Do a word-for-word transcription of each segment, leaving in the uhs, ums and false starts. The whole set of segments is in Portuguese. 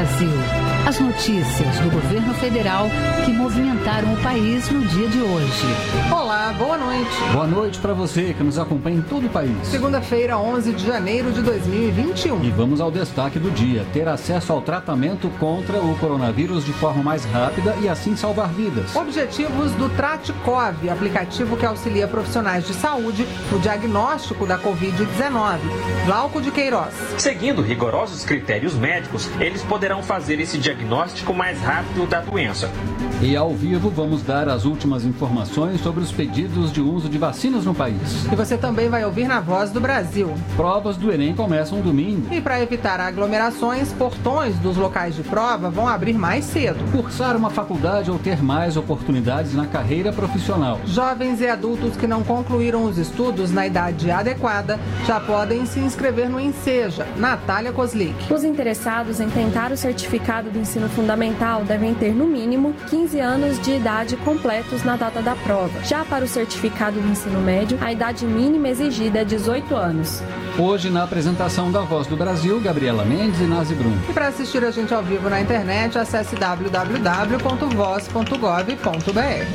Brasil. As notícias do governo federal que movimentaram o país no dia de hoje. Olá, boa noite. Boa noite para você que nos acompanha em todo o país. Segunda-feira, onze de janeiro de dois mil e vinte e um. E vamos ao destaque do dia. Ter acesso ao tratamento contra o coronavírus de forma mais rápida e assim salvar vidas. Objetivos do Traticov, aplicativo que auxilia profissionais de saúde no diagnóstico da covid dezenove. Glauco de Queiroz. Seguindo rigorosos critérios médicos, eles poderão fazer esse diagnóstico mais rápido da doença. E ao vivo vamos dar as últimas informações sobre os pedidos de uso de vacinas no país. E você também vai ouvir na Voz do Brasil. Provas do Enem começam domingo. E para evitar aglomerações, portões dos locais de prova vão abrir mais cedo. Cursar uma faculdade ou ter mais oportunidades na carreira profissional. Jovens e adultos que não concluíram os estudos na idade adequada já podem se inscrever no Enseja. Natália Kozlik. Os interessados em tentar o certificado do ensino fundamental devem ter, no mínimo, quinze anos de idade completos na data da prova. Já para o certificado do ensino médio, a idade mínima exigida é dezoito anos. Hoje, na apresentação da Voz do Brasil, Gabriela Mendes e Nazi Brum. E para assistir a gente ao vivo na internet, acesse w w w ponto voz ponto gov ponto b r.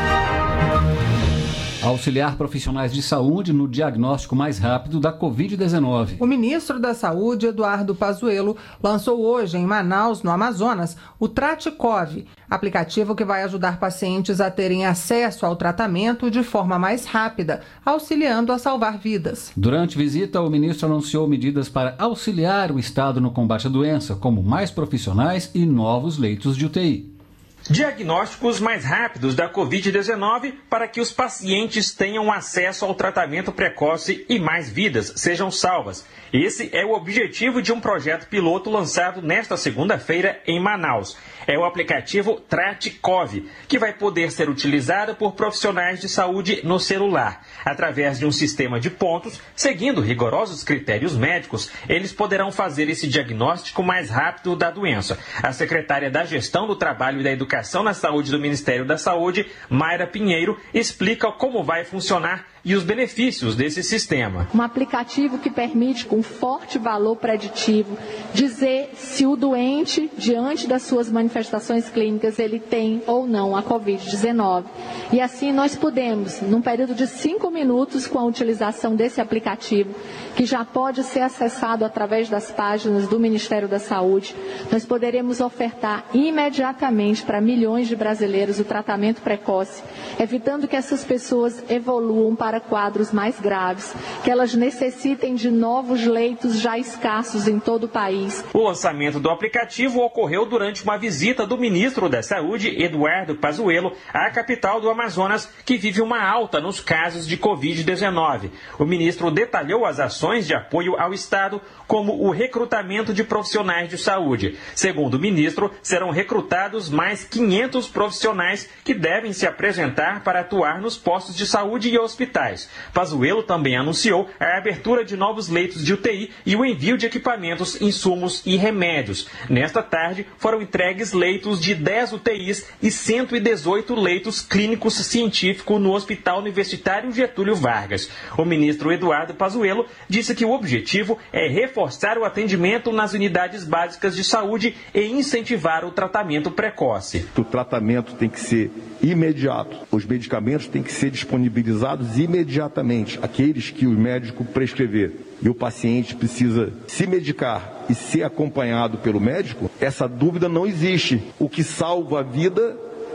Auxiliar profissionais de saúde no diagnóstico mais rápido da covid dezenove. O ministro da Saúde, Eduardo Pazuello, lançou hoje em Manaus, no Amazonas, o Traticov, aplicativo que vai ajudar pacientes a terem acesso ao tratamento de forma mais rápida, auxiliando a salvar vidas. Durante visita, o ministro anunciou medidas para auxiliar o Estado no combate à doença, como mais profissionais e novos leitos de U T I. Diagnósticos mais rápidos da covid dezenove para que os pacientes tenham acesso ao tratamento precoce e mais vidas sejam salvas. Esse é o objetivo de um projeto piloto lançado nesta segunda-feira em Manaus. É o aplicativo Traticov, que vai poder ser utilizado por profissionais de saúde no celular. Através de um sistema de pontos, seguindo rigorosos critérios médicos, eles poderão fazer esse diagnóstico mais rápido da doença. A secretária da Gestão do Trabalho e da Educação na Saúde do Ministério da Saúde, Mayra Pinheiro, explica como vai funcionar e os benefícios desse sistema. Um aplicativo que permite, com forte valor preditivo, dizer se o doente, diante das suas manifestações clínicas, ele tem ou não a covid dezenove. E assim nós podemos, num período de cinco minutos, com a utilização desse aplicativo, que já pode ser acessado através das páginas do Ministério da Saúde, nós poderemos ofertar imediatamente para milhões de brasileiros o tratamento precoce, evitando que essas pessoas evoluam para quadros mais graves, que elas necessitem de novos leitos já escassos em todo o país. O lançamento do aplicativo ocorreu durante uma visita do ministro da Saúde, Eduardo Pazuello, à capital do Amazonas, que vive uma alta nos casos de covid dezenove. O ministro detalhou as ações de apoio ao Estado, como o recrutamento de profissionais de saúde. Segundo o ministro, serão recrutados mais quinhentos profissionais que devem se apresentar para atuar nos postos de saúde e hospitais. Pazuello também anunciou a abertura de novos leitos de U T I e o envio de equipamentos, insumos e remédios. Nesta tarde, foram entregues leitos de dez U T Is e cento e dezoito leitos clínicos científicos no Hospital Universitário Getúlio Vargas. O ministro Eduardo Pazuello disse que o objetivo é reforçar o atendimento nas unidades básicas de saúde e incentivar o tratamento precoce. O tratamento tem que ser imediato. Os medicamentos têm que ser disponibilizados imediatamente, aqueles que o médico prescrever. E o paciente precisa se medicar e ser acompanhado pelo médico, essa dúvida não existe. O que salva a vida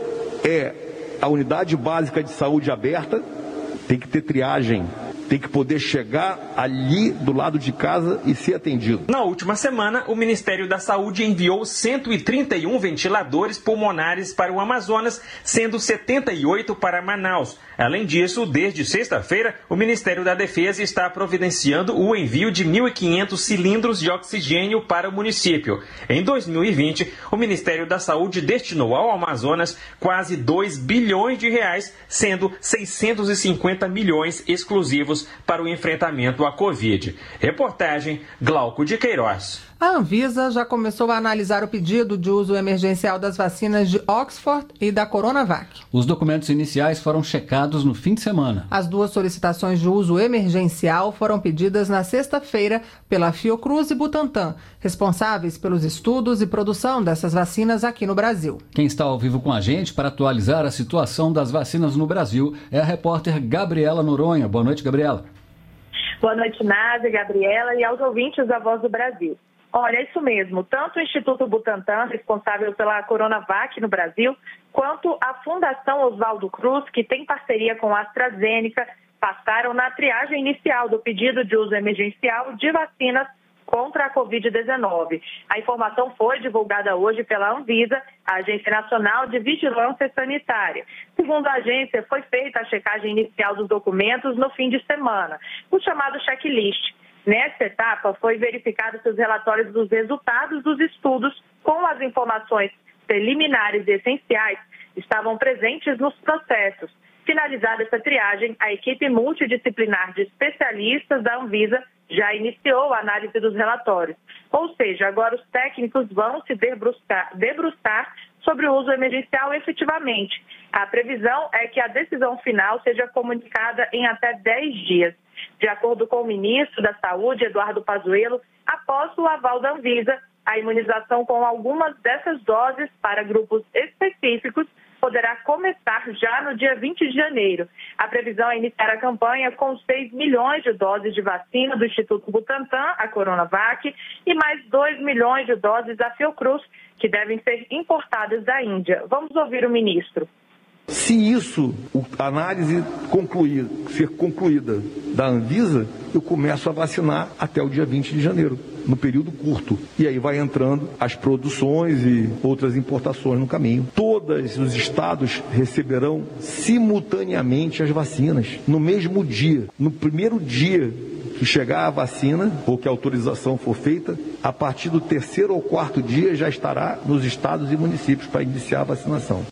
é a unidade básica de saúde aberta, tem que ter triagem, tem que poder chegar ali do lado de casa e ser atendido. Na última semana, o Ministério da Saúde enviou cento e trinta e um ventiladores pulmonares para o Amazonas, sendo setenta e oito para Manaus. Além disso, desde sexta-feira, o Ministério da Defesa está providenciando o envio de mil e quinhentos cilindros de oxigênio para o município. Em dois mil e vinte, o Ministério da Saúde destinou ao Amazonas quase dois bilhões de reais, sendo seiscentos e cinquenta milhões exclusivos para o enfrentamento à Covid. Reportagem Glauco de Queiroz. A Anvisa já começou a analisar o pedido de uso emergencial das vacinas de Oxford e da Coronavac. Os documentos iniciais foram checados no fim de semana. As duas solicitações de uso emergencial foram pedidas na sexta-feira pela Fiocruz e Butantan, responsáveis pelos estudos e produção dessas vacinas aqui no Brasil. Quem está ao vivo com a gente para atualizar a situação das vacinas no Brasil é a repórter Gabriela Noronha. Boa noite, Gabriela. Boa noite, Nádia, Gabriela e aos ouvintes da Voz do Brasil. Olha, é isso mesmo. Tanto o Instituto Butantan, responsável pela Coronavac no Brasil, quanto a Fundação Oswaldo Cruz, que tem parceria com a AstraZeneca, passaram na triagem inicial do pedido de uso emergencial de vacinas contra a covid dezenove. A informação foi divulgada hoje pela Anvisa, a Agência Nacional de Vigilância Sanitária. Segundo a agência, foi feita a checagem inicial dos documentos no fim de semana, o chamado checklist. Nessa etapa, foi verificado se os relatórios dos resultados dos estudos com as informações preliminares e essenciais estavam presentes nos processos. Finalizada essa triagem, a equipe multidisciplinar de especialistas da Anvisa já iniciou a análise dos relatórios. Ou seja, agora os técnicos vão se debruçar, debruçar sobre o uso emergencial efetivamente. A previsão é que a decisão final seja comunicada em até dez dias. De acordo com o ministro da Saúde, Eduardo Pazuello, após o aval da Anvisa, a imunização com algumas dessas doses para grupos específicos poderá começar já no dia vinte de janeiro. A previsão é iniciar a campanha com seis milhões de doses de vacina do Instituto Butantan, a Coronavac, e mais dois milhões de doses da Fiocruz, que devem ser importadas da Índia. Vamos ouvir o ministro. Se isso, a análise concluir, ser concluída da Anvisa, eu começo a vacinar até o dia vinte de janeiro, no período curto. E aí vai entrando as produções e outras importações no caminho. Todos os estados receberão simultaneamente as vacinas, no mesmo dia. No primeiro dia que chegar a vacina, ou que a autorização for feita, a partir do terceiro ou quarto dia já estará nos estados e municípios para iniciar a vacinação.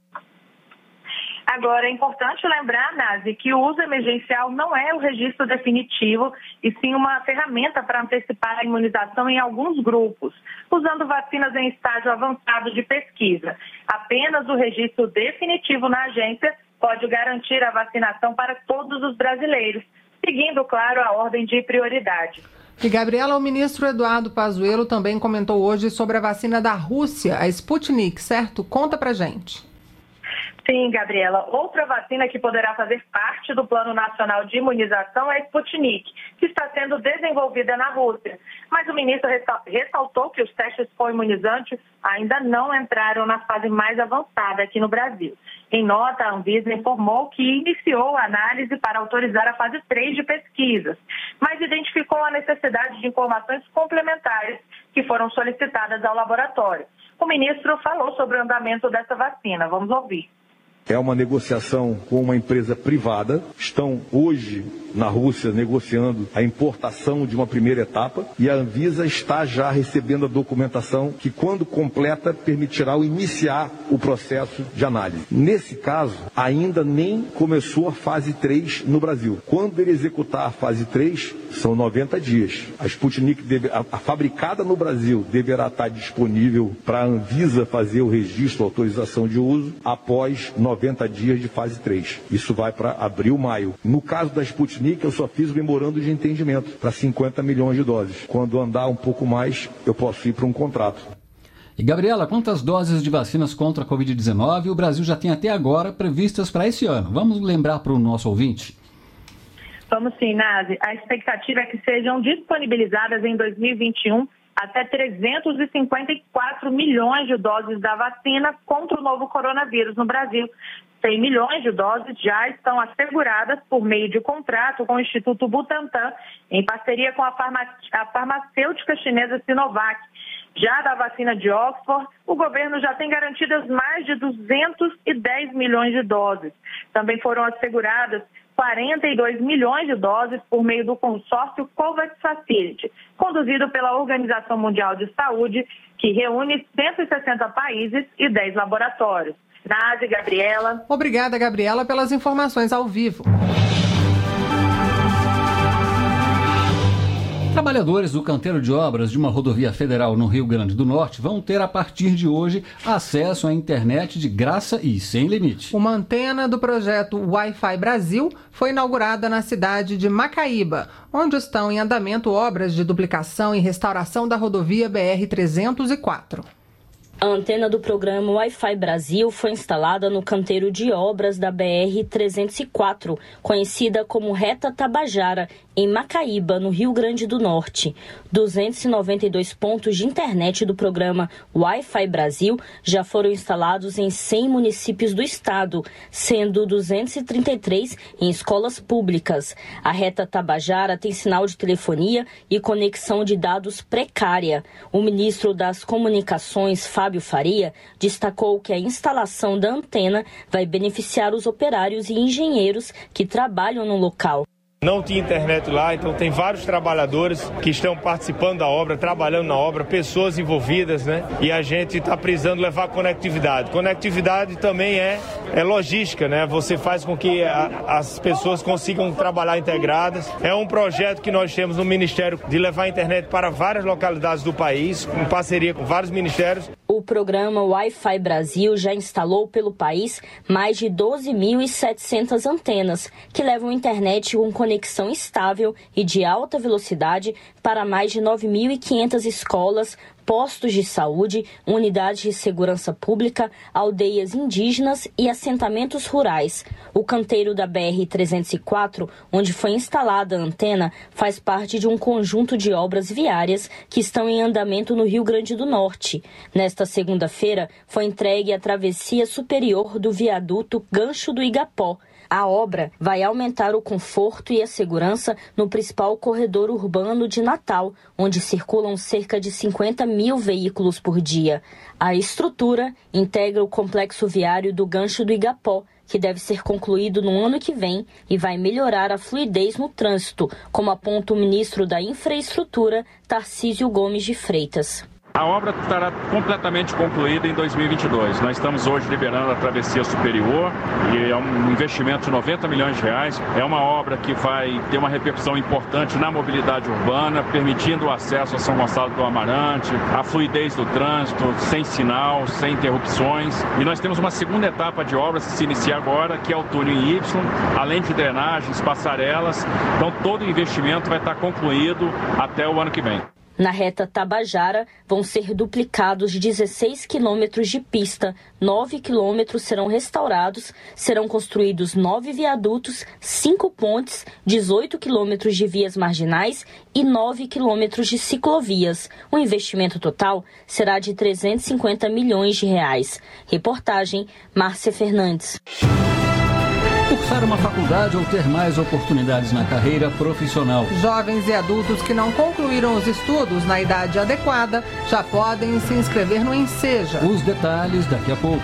Agora, é importante lembrar, Nazi, que o uso emergencial não é o registro definitivo, e sim uma ferramenta para antecipar a imunização em alguns grupos, usando vacinas em estágio avançado de pesquisa. Apenas o registro definitivo na agência pode garantir a vacinação para todos os brasileiros, seguindo, claro, a ordem de prioridade. E, Gabriela, o ministro Eduardo Pazuello também comentou hoje sobre a vacina da Rússia, a Sputnik, certo? Conta pra gente. Sim, Gabriela. Outra vacina que poderá fazer parte do Plano Nacional de Imunização é a Sputnik, que está sendo desenvolvida na Rússia. Mas o ministro ressaltou que os testes com imunizante ainda não entraram na fase mais avançada aqui no Brasil. Em nota, a Anvisa informou que iniciou a análise para autorizar a fase três de pesquisas, mas identificou a necessidade de informações complementares que foram solicitadas ao laboratório. O ministro falou sobre o andamento dessa vacina. Vamos ouvir. É uma negociação com uma empresa privada. Estão hoje na Rússia negociando a importação de uma primeira etapa e a Anvisa está já recebendo a documentação que, quando completa, permitirá o iniciar o processo de análise. Nesse caso, ainda nem começou a fase três no Brasil. Quando ele executar a fase três, são noventa dias. A Sputnik, deve, a, a fabricada no Brasil, deverá estar disponível para a Anvisa fazer o registro, a autorização de uso, após noventa dias de fase três. Isso vai para abril, maio. No caso da Sputnik, eu só fiz o memorando de entendimento para cinquenta milhões de doses. Quando andar um pouco mais, eu posso ir para um contrato. E, Gabriela, quantas doses de vacinas contra a covid dezenove o Brasil já tem até agora previstas para esse ano? Vamos lembrar para o nosso ouvinte? Vamos sim, Nazi. A expectativa é que sejam disponibilizadas em dois mil e vinte e um até trezentos e cinquenta e quatro milhões de doses da vacina contra o novo coronavírus no Brasil. cem milhões de doses já estão asseguradas por meio de contrato com o Instituto Butantan, em parceria com a, farma... a farmacêutica chinesa Sinovac. Já da vacina de Oxford, o governo já tem garantidas mais de duzentos e dez milhões de doses. Também foram asseguradas quarenta e dois milhões de doses por meio do consórcio COVAX Facility, conduzido pela Organização Mundial de Saúde, que reúne cento e sessenta países e dez laboratórios. Nádia, Gabriela. Obrigada, Gabriela, pelas informações ao vivo. Trabalhadores do canteiro de obras de uma rodovia federal no Rio Grande do Norte vão ter, a partir de hoje, acesso à internet de graça e sem limite. Uma antena do projeto Wi-Fi Brasil foi inaugurada na cidade de Macaíba, onde estão em andamento obras de duplicação e restauração da rodovia B R trezentos e quatro. A antena do programa Wi-Fi Brasil foi instalada no canteiro de obras da B R trezentos e quatro, conhecida como Reta Tabajara, em Macaíba, no Rio Grande do Norte. duzentos e noventa e dois pontos de internet do programa Wi-Fi Brasil já foram instalados em cem municípios do estado, sendo duzentos e trinta e três em escolas públicas. A Reta Tabajara tem sinal de telefonia e conexão de dados precária. O ministro das Comunicações, Fábio Faria, destacou que a instalação da antena vai beneficiar os operários e engenheiros que trabalham no local. Não tinha internet lá, então tem vários trabalhadores que estão participando da obra, trabalhando na obra, pessoas envolvidas, né? E a gente está precisando levar conectividade. Conectividade também é, é logística, né? Você faz com que a, as pessoas consigam trabalhar integradas. É um projeto que nós temos no Ministério de levar a internet para várias localidades do país, em parceria com vários ministérios. O programa Wi-Fi Brasil já instalou pelo país mais de doze mil e setecentas antenas, que levam internet com conexão estável e de alta velocidade para mais de nove mil e quinhentas escolas, postos de saúde, unidades de segurança pública, aldeias indígenas e assentamentos rurais. O canteiro da B R trezentos e quatro, onde foi instalada a antena, faz parte de um conjunto de obras viárias que estão em andamento no Rio Grande do Norte. Nesta segunda-feira, foi entregue a travessia superior do viaduto Gancho do Igapó. A obra vai aumentar o conforto e a segurança no principal corredor urbano de Natal, onde circulam cerca de cinquenta mil veículos por dia. A estrutura integra o complexo viário do Gancho do Igapó, que deve ser concluído no ano que vem e vai melhorar a fluidez no trânsito, como aponta o ministro da Infraestrutura, Tarcísio Gomes de Freitas. A obra estará completamente concluída em dois mil e vinte e dois. Nós estamos hoje liberando a travessia superior e é um investimento de noventa milhões de reais. É uma obra que vai ter uma repercussão importante na mobilidade urbana, permitindo o acesso a São Gonçalo do Amarante, a fluidez do trânsito, sem sinal, sem interrupções. E nós temos uma segunda etapa de obras que se inicia agora, que é o túnel em Y, além de drenagens, passarelas. Então todo o investimento vai estar concluído até o ano que vem. Na Reta Tabajara, vão ser duplicados dezesseis quilômetros de pista, nove quilômetros serão restaurados, serão construídos nove viadutos, cinco pontes, dezoito quilômetros de vias marginais e nove quilômetros de ciclovias. O investimento total será de trezentos e cinquenta milhões de reais. Reportagem, Márcia Fernandes. Cursar uma faculdade ou ter mais oportunidades na carreira profissional. Jovens e adultos que não concluíram os estudos na idade adequada já podem se inscrever no Enseja. Os detalhes daqui a pouco.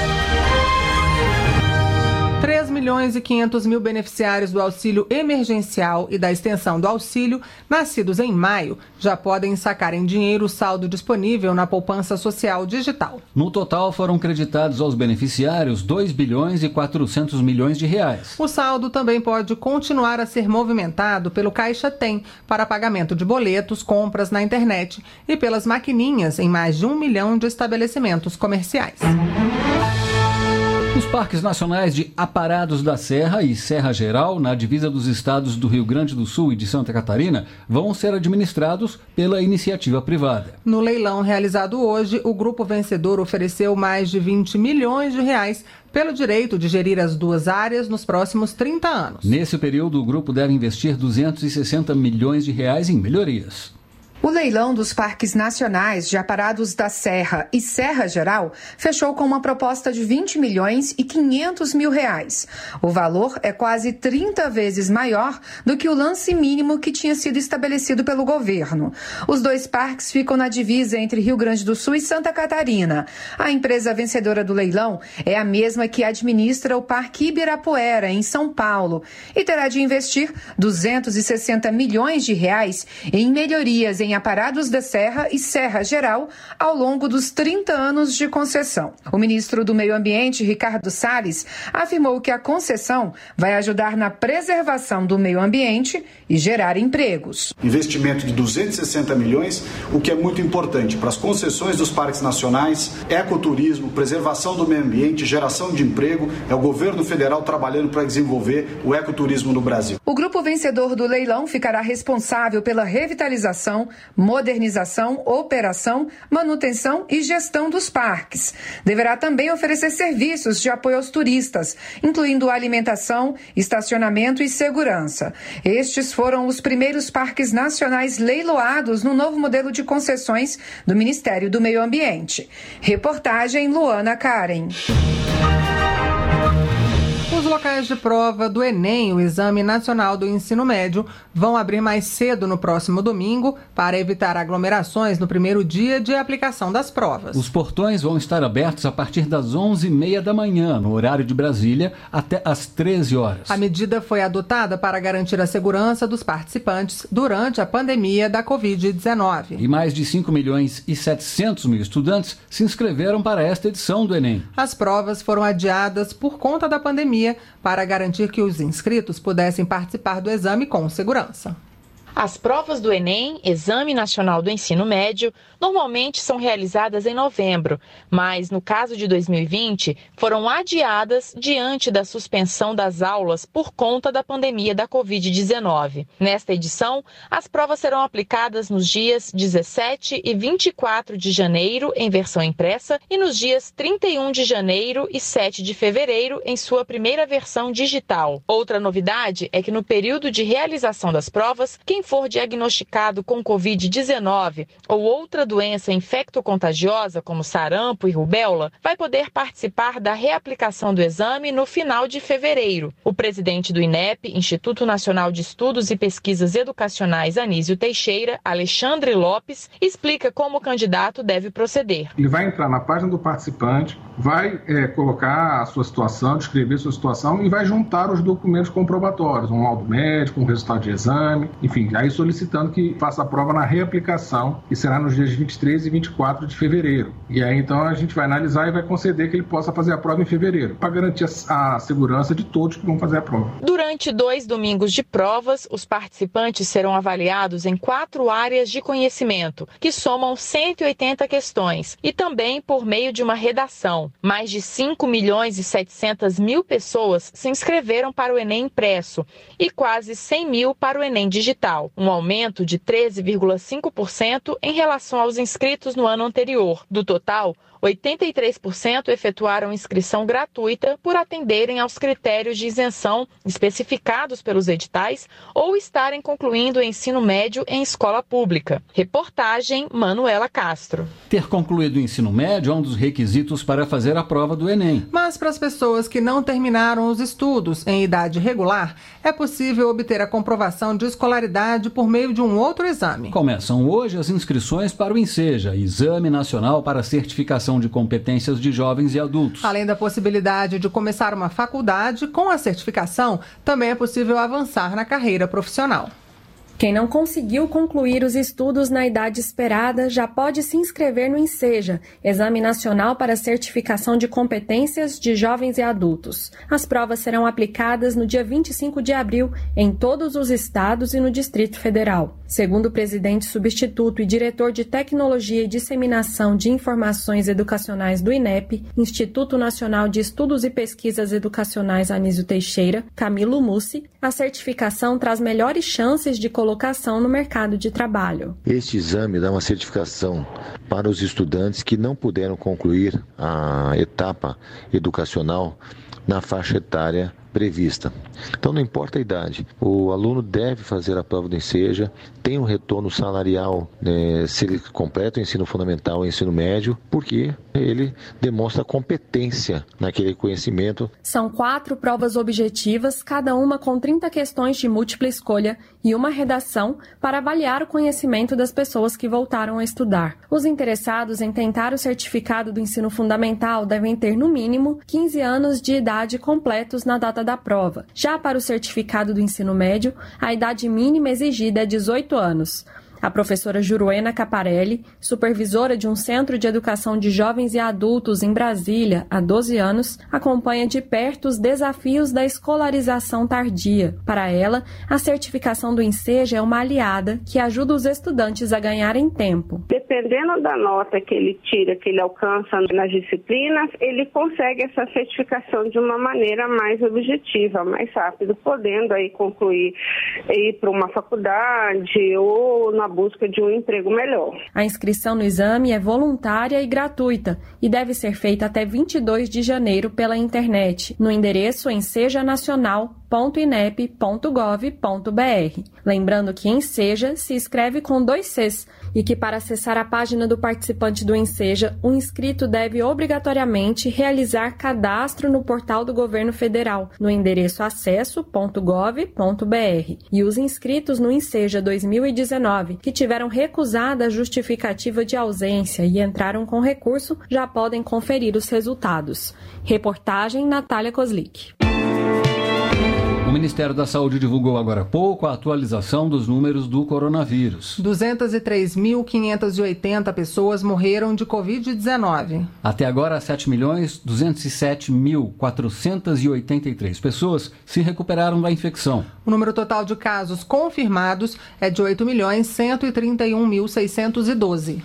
três milhões e quinhentos mil beneficiários do auxílio emergencial e da extensão do auxílio, nascidos em maio, já podem sacar em dinheiro o saldo disponível na poupança social digital. No total, foram creditados aos beneficiários dois bilhões e quatrocentos milhões de reais. O saldo também pode continuar a ser movimentado pelo Caixa Tem para pagamento de boletos, compras na internet e pelas maquininhas em mais de um milhão de estabelecimentos comerciais. Os parques nacionais de Aparados da Serra e Serra Geral, na divisa dos estados do Rio Grande do Sul e de Santa Catarina, vão ser administrados pela iniciativa privada. No leilão realizado hoje, o grupo vencedor ofereceu mais de vinte milhões de reais pelo direito de gerir as duas áreas nos próximos trinta anos. Nesse período, o grupo deve investir duzentos e sessenta milhões de reais em melhorias. O leilão dos parques nacionais de Aparados da Serra e Serra Geral fechou com uma proposta de vinte milhões e quinhentos mil reais. O valor é quase trinta vezes maior do que o lance mínimo que tinha sido estabelecido pelo governo. Os dois parques ficam na divisa entre Rio Grande do Sul e Santa Catarina. A empresa vencedora do leilão é a mesma que administra o Parque Ibirapuera, em São Paulo, e terá de investir duzentos e sessenta milhões de reais em melhorias em em Aparados da Serra e Serra Geral ao longo dos trinta anos de concessão. O ministro do Meio Ambiente, Ricardo Salles, afirmou que a concessão vai ajudar na preservação do meio ambiente e gerar empregos. Investimento de duzentos e sessenta milhões, o que é muito importante para as concessões dos parques nacionais, ecoturismo, preservação do meio ambiente, geração de emprego. É o governo federal trabalhando para desenvolver o ecoturismo no Brasil. O grupo vencedor do leilão ficará responsável pela revitalização, modernização, operação, manutenção e gestão dos parques. Deverá também oferecer serviços de apoio aos turistas, incluindo alimentação, estacionamento e segurança. Estes foram os primeiros parques nacionais leiloados no novo modelo de concessões do Ministério do Meio Ambiente. Reportagem Luana Karen. Os locais de prova do Enem, o Exame Nacional do Ensino Médio, vão abrir mais cedo no próximo domingo para evitar aglomerações no primeiro dia de aplicação das provas. Os portões vão estar abertos a partir das onze e meia da manhã, no horário de Brasília, até às treze horas. A medida foi adotada para garantir a segurança dos participantes durante a pandemia da covid dezenove. E mais de cinco milhões e setecentos mil estudantes se inscreveram para esta edição do Enem. As provas foram adiadas por conta da pandemia para garantir que os inscritos pudessem participar do exame com segurança. As provas do Enem, Exame Nacional do Ensino Médio, normalmente são realizadas em novembro, mas no caso de dois mil e vinte, foram adiadas diante da suspensão das aulas por conta da pandemia da covid dezenove. Nesta edição, as provas serão aplicadas nos dias dezessete e vinte e quatro de janeiro, em versão impressa, e nos dias trinta e um de janeiro e sete de fevereiro, em sua primeira versão digital. Outra novidade é que no período de realização das provas, quem for diagnosticado com covid dezenove ou outra doença infectocontagiosa, como sarampo e rubéola, vai poder participar da reaplicação do exame no final de fevereiro. O presidente do INEP, Instituto Nacional de Estudos e Pesquisas Educacionais Anísio Teixeira, Alexandre Lopes, explica como o candidato deve proceder. Ele vai entrar na página do participante, vai é, colocar a sua situação, descrever a sua situação e vai juntar os documentos comprobatórios, um laudo médico, um resultado de exame, enfim, aí solicitando que faça a prova na reaplicação, que será nos dias vinte e três e vinte e quatro de fevereiro. E aí então a gente vai analisar e vai conceder que ele possa fazer a prova em fevereiro, para garantir a, a segurança de todos que vão fazer a prova. Durante dois domingos de provas, os participantes serão avaliados em quatro áreas de conhecimento, que somam cento e oitenta questões, e também por meio de uma redação. Mais de cinco milhões e setecentas mil pessoas se inscreveram para o Enem impresso e quase cem mil para o Enem digital, um aumento de treze vírgula cinco por cento em relação aos inscritos no ano anterior. Do total, oitenta e três por cento efetuaram inscrição gratuita por atenderem aos critérios de isenção especificados pelos editais ou estarem concluindo o ensino médio em escola pública. Reportagem Manuela Castro. Ter concluído o ensino médio é um dos requisitos para fazer a prova do Enem. Mas para as pessoas que não terminaram os estudos em idade regular, é possível obter a comprovação de escolaridade por meio de um outro exame. Começam hoje as inscrições para o INSEJA, Exame Nacional para Certificação de Competências de Jovens e Adultos. Além da possibilidade de começar uma faculdade, com a certificação, também é possível avançar na carreira profissional. Quem não conseguiu concluir os estudos na idade esperada já pode se inscrever no INSEJA, Exame Nacional para Certificação de Competências de Jovens e Adultos. As provas serão aplicadas no dia vinte e cinco de abril em todos os estados e no Distrito Federal. Segundo o presidente substituto e diretor de Tecnologia e Disseminação de Informações Educacionais do INEP, Instituto Nacional de Estudos e Pesquisas Educacionais Anísio Teixeira, Camilo Mussi, a certificação traz melhores chances de colocação no mercado de trabalho. Este exame dá uma certificação para os estudantes que não puderam concluir a etapa educacional na faixa etária prevista. Então não importa a idade, o aluno deve fazer a prova do INSEJA, tem um retorno salarial, né, se ele completa o ensino fundamental e o ensino médio, porque ele demonstra competência naquele conhecimento. São quatro provas objetivas, cada uma com trinta questões de múltipla escolha e uma redação para avaliar o conhecimento das pessoas que voltaram a estudar. Os interessados em tentar o certificado do ensino fundamental devem ter, no mínimo, quinze anos de idade completos na data da prova. Já para o certificado do ensino médio, a idade mínima exigida é dezoito anos. A professora Juruena Caparelli, supervisora de um centro de educação de jovens e adultos em Brasília há doze anos, acompanha de perto os desafios da escolarização tardia. Para ela, a certificação do Enseja é uma aliada que ajuda os estudantes a ganharem tempo. Dependendo da nota que ele tira, que ele alcança nas disciplinas, ele consegue essa certificação de uma maneira mais objetiva, mais rápido, podendo aí concluir, ir para uma faculdade ou na busca de um emprego melhor. A inscrição no exame é voluntária e gratuita e deve ser feita até vinte e dois de janeiro pela internet, no endereço enseja nacional ponto inep ponto gov ponto br. Lembrando que Enseja se escreve com dois Cs e que para acessar a página do participante do Enseja, o inscrito deve obrigatoriamente realizar cadastro no portal do governo federal, no endereço acesso ponto gov ponto br. E os inscritos no Enseja dois mil e dezenove, que tiveram recusada a justificativa de ausência e entraram com recurso, já podem conferir os resultados. Reportagem Natália Kozlik. O Ministério da Saúde divulgou agora há pouco a atualização dos números do coronavírus. duzentas e três mil quinhentas e oitenta pessoas morreram de covid dezenove. Até agora, sete milhões duzentos e sete mil quatrocentas e oitenta e três pessoas se recuperaram da infecção. O número total de casos confirmados é de oito milhões cento e trinta e um mil seiscentos e doze.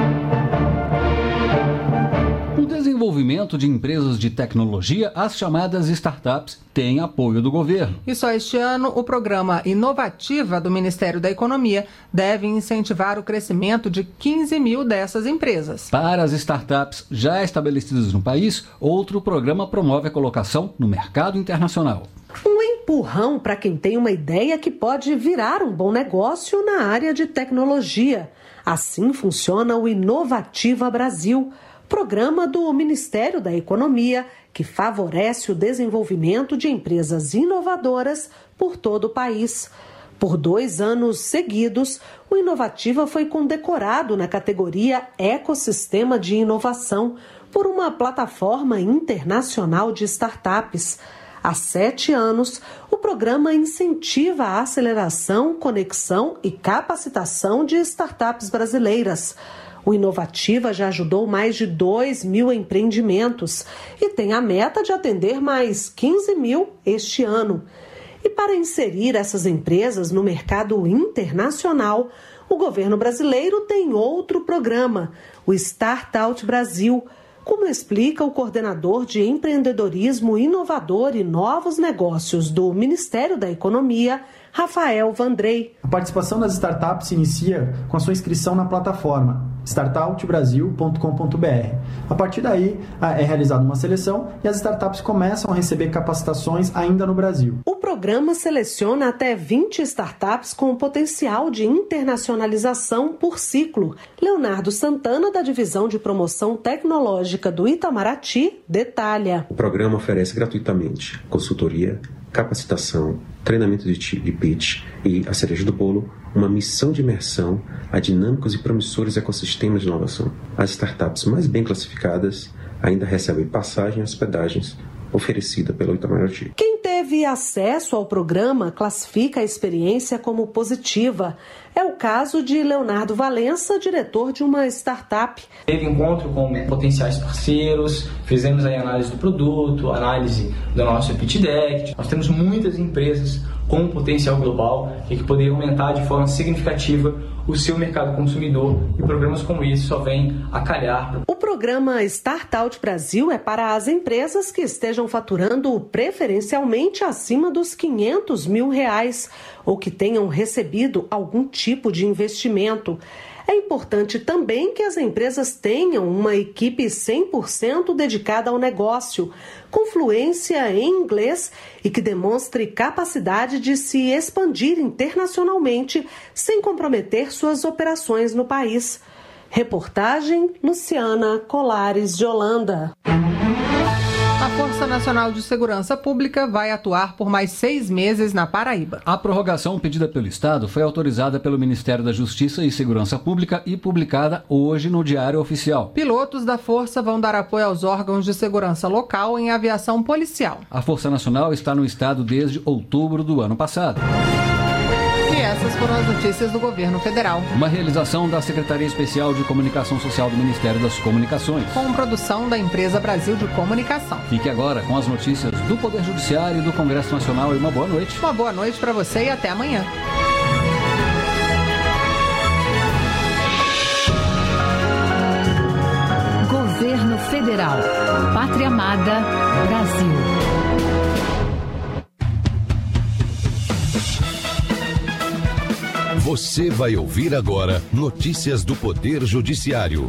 O desenvolvimento de empresas de tecnologia, as chamadas startups, tem apoio do governo. E só este ano, o programa Inovativa do Ministério da Economia deve incentivar o crescimento de quinze mil dessas empresas. Para as startups já estabelecidas no país, outro programa promove a colocação no mercado internacional. Um empurrão para quem tem uma ideia que pode virar um bom negócio na área de tecnologia. Assim funciona o Inovativa Brasil, programa do Ministério da Economia que favorece o desenvolvimento de empresas inovadoras por todo o país. Por dois anos seguidos, o Inovativa foi condecorado na categoria Ecossistema de Inovação por uma plataforma internacional de startups. Há sete anos, o programa incentiva a aceleração, conexão e capacitação de startups brasileiras. O Inovativa já ajudou mais de dois mil empreendimentos e tem a meta de atender mais quinze mil este ano. E para inserir essas empresas no mercado internacional, o governo brasileiro tem outro programa, o Startout Brasil, como explica o coordenador de empreendedorismo inovador e novos negócios do Ministério da Economia, Rafael Vandrei. A participação das startups se inicia com a sua inscrição na plataforma startout brasil ponto com ponto br. A partir daí, é realizada uma seleção e as startups começam a receber capacitações ainda no Brasil. O programa seleciona até vinte startups com potencial de internacionalização por ciclo. Leonardo Santana, da Divisão de Promoção Tecnológica do Itamaraty, detalha. O programa oferece gratuitamente consultoria, capacitação, treinamento de pitch e, a cereja do bolo, uma missão de imersão a dinâmicos e promissores ecossistemas de inovação. As startups mais bem classificadas ainda recebem passagem e hospedagens oferecida pelo Itamaraty. Quem teve acesso ao programa classifica a experiência como positiva. É o caso de Leonardo Valença, diretor de uma startup. Teve encontro com potenciais parceiros, fizemos aí análise do produto, análise do nosso pitch deck. Nós temos muitas empresas com potencial global e que poderiam aumentar de forma significativa o seu mercado consumidor, e programas como esse só vêm a calhar. O programa Startout Brasil é para as empresas que estejam faturando preferencialmente acima dos quinhentos mil reais ou que tenham recebido algum tipo de investimento. É importante também que as empresas tenham uma equipe cem por cento dedicada ao negócio, com fluência em inglês e que demonstre capacidade de se expandir internacionalmente sem comprometer suas operações no país. Reportagem Luciana Colares de Holanda. A Força Nacional de Segurança Pública vai atuar por mais seis meses na Paraíba. A prorrogação pedida pelo Estado foi autorizada pelo Ministério da Justiça e Segurança Pública e publicada hoje no Diário Oficial. Pilotos da Força vão dar apoio aos órgãos de segurança local em aviação policial. A Força Nacional está no Estado desde outubro do ano passado. E essas foram as notícias do governo federal. Uma realização da Secretaria Especial de Comunicação Social do Ministério das Comunicações. Com produção da Empresa Brasil de Comunicação. Fique agora com as notícias do Poder Judiciário e do Congresso Nacional e uma boa noite. Uma boa noite para você e até amanhã. Governo Federal. Pátria Amada, Brasil. Você vai ouvir agora notícias do Poder Judiciário.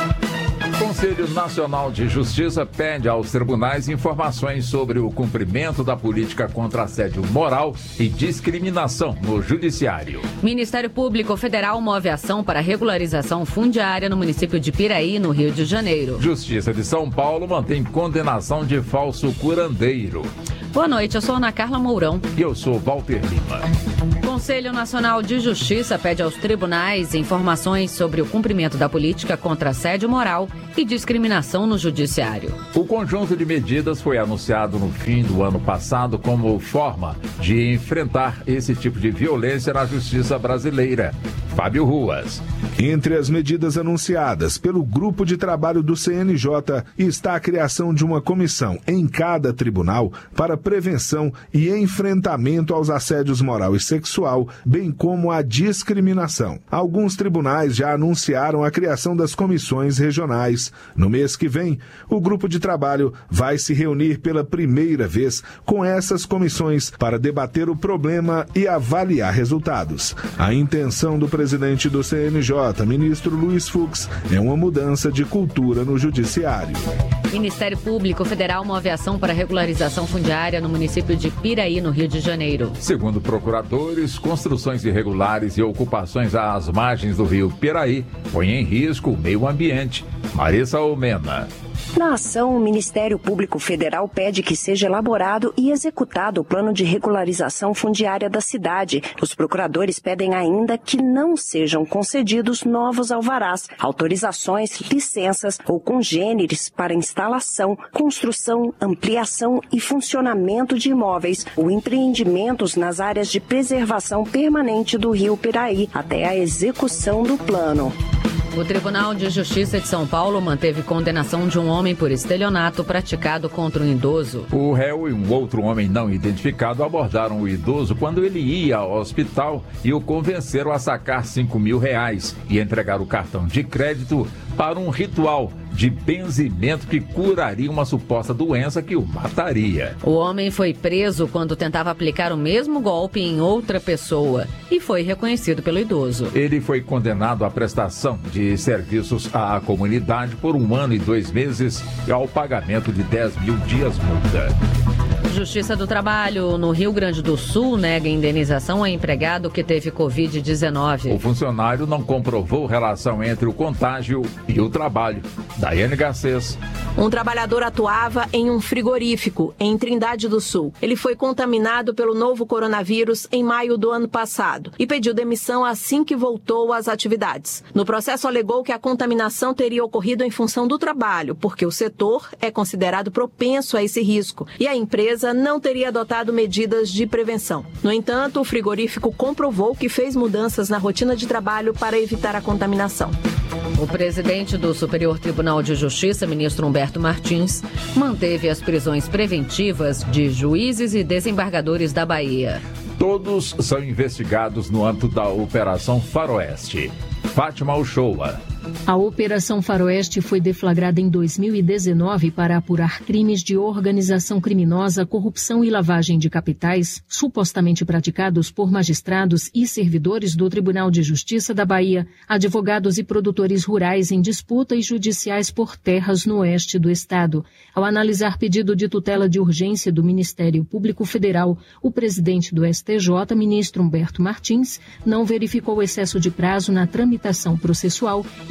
O Conselho Nacional de Justiça pede aos tribunais informações sobre o cumprimento da política contra assédio moral e discriminação no Judiciário. Ministério Público Federal move ação para regularização fundiária no município de Piraí, no Rio de Janeiro. Justiça de São Paulo mantém condenação de falso curandeiro. Boa noite, eu sou Ana Carla Mourão. E eu sou Walter Lima. Conselho Nacional de Justiça pede aos tribunais informações sobre o cumprimento da política contra assédio moral e discriminação no Judiciário. O conjunto de medidas foi anunciado no fim do ano passado como forma de enfrentar esse tipo de violência na justiça brasileira. Fábio Ruas. Entre as medidas anunciadas pelo Grupo de Trabalho do C N J está a criação de uma comissão em cada tribunal para prevenção e enfrentamento aos assédios moral e sexual, bem como a discriminação. Alguns tribunais já anunciaram a criação das comissões regionais. No mês que vem, o Grupo de Trabalho vai se reunir pela primeira vez com essas comissões para debater o problema e avaliar resultados. A intenção do presidente presidente do C N J, ministro Luiz Fux, é uma mudança de cultura no Judiciário. Ministério Público Federal move ação para regularização fundiária no município de Piraí, no Rio de Janeiro. Segundo procuradores, construções irregulares e ocupações às margens do rio Piraí põem em risco o meio ambiente. Marissa Almena. Na ação, o Ministério Público Federal pede que seja elaborado e executado o plano de regularização fundiária da cidade. Os procuradores pedem ainda que não sejam concedidos novos alvarás, autorizações, licenças ou congêneres para instalação, construção, ampliação e funcionamento de imóveis ou empreendimentos nas áreas de preservação permanente do rio Piraí até a execução do plano. O Tribunal de Justiça de São Paulo manteve condenação de um homem por estelionato praticado contra um idoso. O réu e um outro homem não identificado abordaram o idoso quando ele ia ao hospital e o convenceram a sacar cinco mil reais e entregar o cartão de crédito para um ritual de benzimento que curaria uma suposta doença que o mataria. O homem foi preso quando tentava aplicar o mesmo golpe em outra pessoa e foi reconhecido pelo idoso. Ele foi condenado à prestação de serviços à comunidade por um ano e dois meses e ao pagamento de dez mil dias multa. Justiça do Trabalho no Rio Grande do Sul nega indenização a empregado que teve covid dezenove. O funcionário não comprovou relação entre o contágio e o trabalho. Daiane Garcês. Um trabalhador atuava em um frigorífico em Trindade do Sul. Ele foi contaminado pelo novo coronavírus em maio do ano passado e pediu demissão assim que voltou às atividades. No processo alegou que a contaminação teria ocorrido em função do trabalho, porque o setor é considerado propenso a esse risco e a empresa não teria adotado medidas de prevenção. No entanto, o frigorífico comprovou que fez mudanças na rotina de trabalho para evitar a contaminação. O presidente do Superior Tribunal de Justiça, ministro Humberto Martins, manteve as prisões preventivas de juízes e desembargadores da Bahia. Todos são investigados no âmbito da Operação Faroeste. Fátima Uchoa. A Operação Faroeste foi deflagrada em dois mil e dezenove para apurar crimes de organização criminosa, corrupção e lavagem de capitais, supostamente praticados por magistrados e servidores do Tribunal de Justiça da Bahia, advogados e produtores rurais em disputas judiciais por terras no oeste do estado. Ao analisar pedido de tutela de urgência do Ministério Público Federal, o presidente do S T J, ministro Humberto Martins, não verificou excesso de prazo na tramitação processual e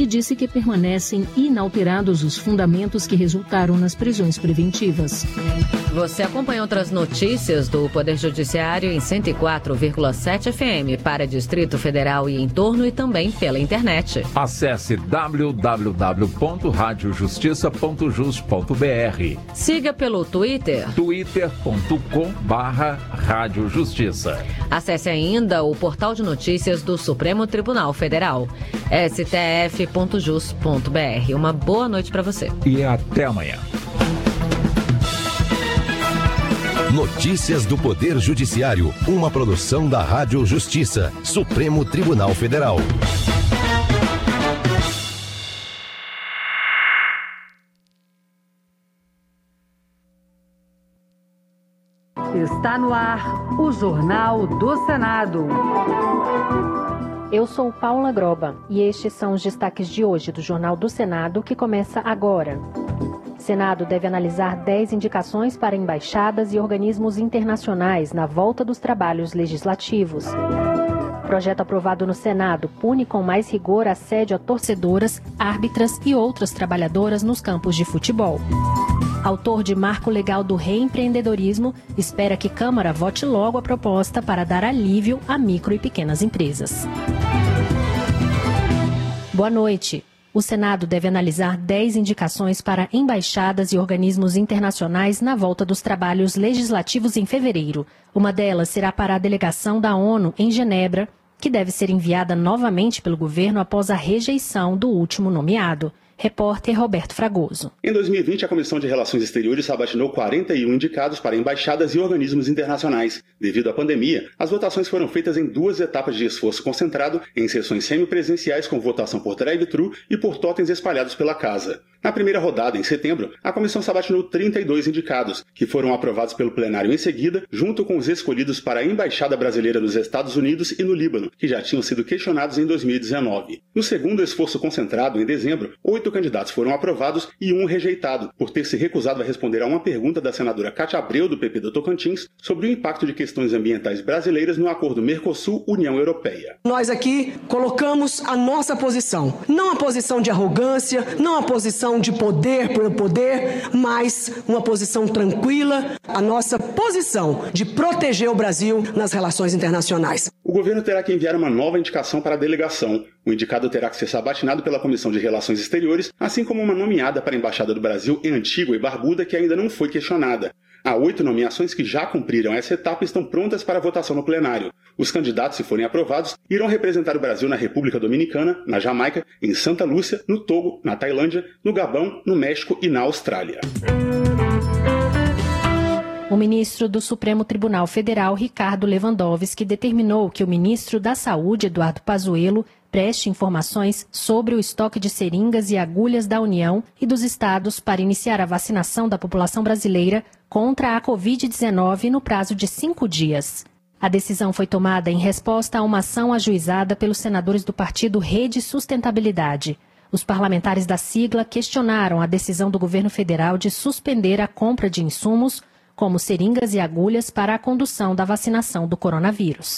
que disse que permanecem inalterados os fundamentos que resultaram nas prisões preventivas. Você acompanha outras notícias do Poder Judiciário em cento e quatro vírgula sete F M para Distrito Federal e entorno e também pela internet. Acesse w w w ponto rádio justiça ponto jus ponto b r. Siga pelo Twitter. twitter ponto com barra rádio justiça. Acesse ainda o portal de notícias do Supremo Tribunal Federal, s t f ponto jus ponto b r. Uma boa noite para você. E até amanhã. Notícias do Poder Judiciário, uma produção da Rádio Justiça, Supremo Tribunal Federal. Está no ar o Jornal do Senado. Eu sou Paula Groba e estes são os destaques de hoje do Jornal do Senado, que começa agora. O Senado deve analisar dez indicações para embaixadas e organismos internacionais na volta dos trabalhos legislativos. O projeto aprovado no Senado pune com mais rigor assédio a torcedoras, árbitras e outras trabalhadoras nos campos de futebol. Autor de Marco Legal do Reempreendedorismo, espera que Câmara vote logo a proposta para dar alívio a micro e pequenas empresas. Boa noite. O Senado deve analisar dez indicações para embaixadas e organismos internacionais na volta dos trabalhos legislativos em fevereiro. Uma delas será para a delegação da ONU em Genebra, que deve ser enviada novamente pelo governo após a rejeição do último nomeado. Repórter Roberto Fragoso. Em dois mil e vinte, a Comissão de Relações Exteriores sabatinou quarenta e um indicados para embaixadas e organismos internacionais. Devido à pandemia, as votações foram feitas em duas etapas de esforço concentrado, em sessões semipresenciais com votação por drive-thru e por totens espalhados pela casa. Na primeira rodada, em setembro, a comissão sabatinou trinta e dois indicados, que foram aprovados pelo plenário em seguida, junto com os escolhidos para a Embaixada Brasileira nos Estados Unidos e no Líbano, que já tinham sido questionados em dois mil e dezenove. No segundo esforço concentrado, em dezembro, oito candidatos foram aprovados e um rejeitado, por ter se recusado a responder a uma pergunta da senadora Cátia Abreu, do P P do Tocantins, sobre o impacto de questões ambientais brasileiras no acordo Mercosul-União Europeia. Nós aqui colocamos a nossa posição, não a posição de arrogância, não a posição de poder pelo poder, mas uma posição tranquila, a nossa posição de proteger o Brasil nas relações internacionais. O governo terá que enviar uma nova indicação para a delegação. O indicado terá que ser sabatinado pela Comissão de Relações Exteriores, assim como uma nomeada para a Embaixada do Brasil em Antigua e Barbuda, que ainda não foi questionada. Há oito nomeações que já cumpriram essa etapa e estão prontas para votação no plenário. Os candidatos, se forem aprovados, irão representar o Brasil na República Dominicana, na Jamaica, em Santa Lúcia, no Togo, na Tailândia, no Gabão, no México e na Austrália. O ministro do Supremo Tribunal Federal, Ricardo Lewandowski, determinou que o ministro da Saúde, Eduardo Pazuello, preste informações sobre o estoque de seringas e agulhas da União e dos estados para iniciar a vacinação da população brasileira contra a covid dezenove no prazo de cinco dias. A decisão foi tomada em resposta a uma ação ajuizada pelos senadores do partido Rede Sustentabilidade. Os parlamentares da sigla questionaram a decisão do governo federal de suspender a compra de insumos, como seringas e agulhas, para a condução da vacinação do coronavírus.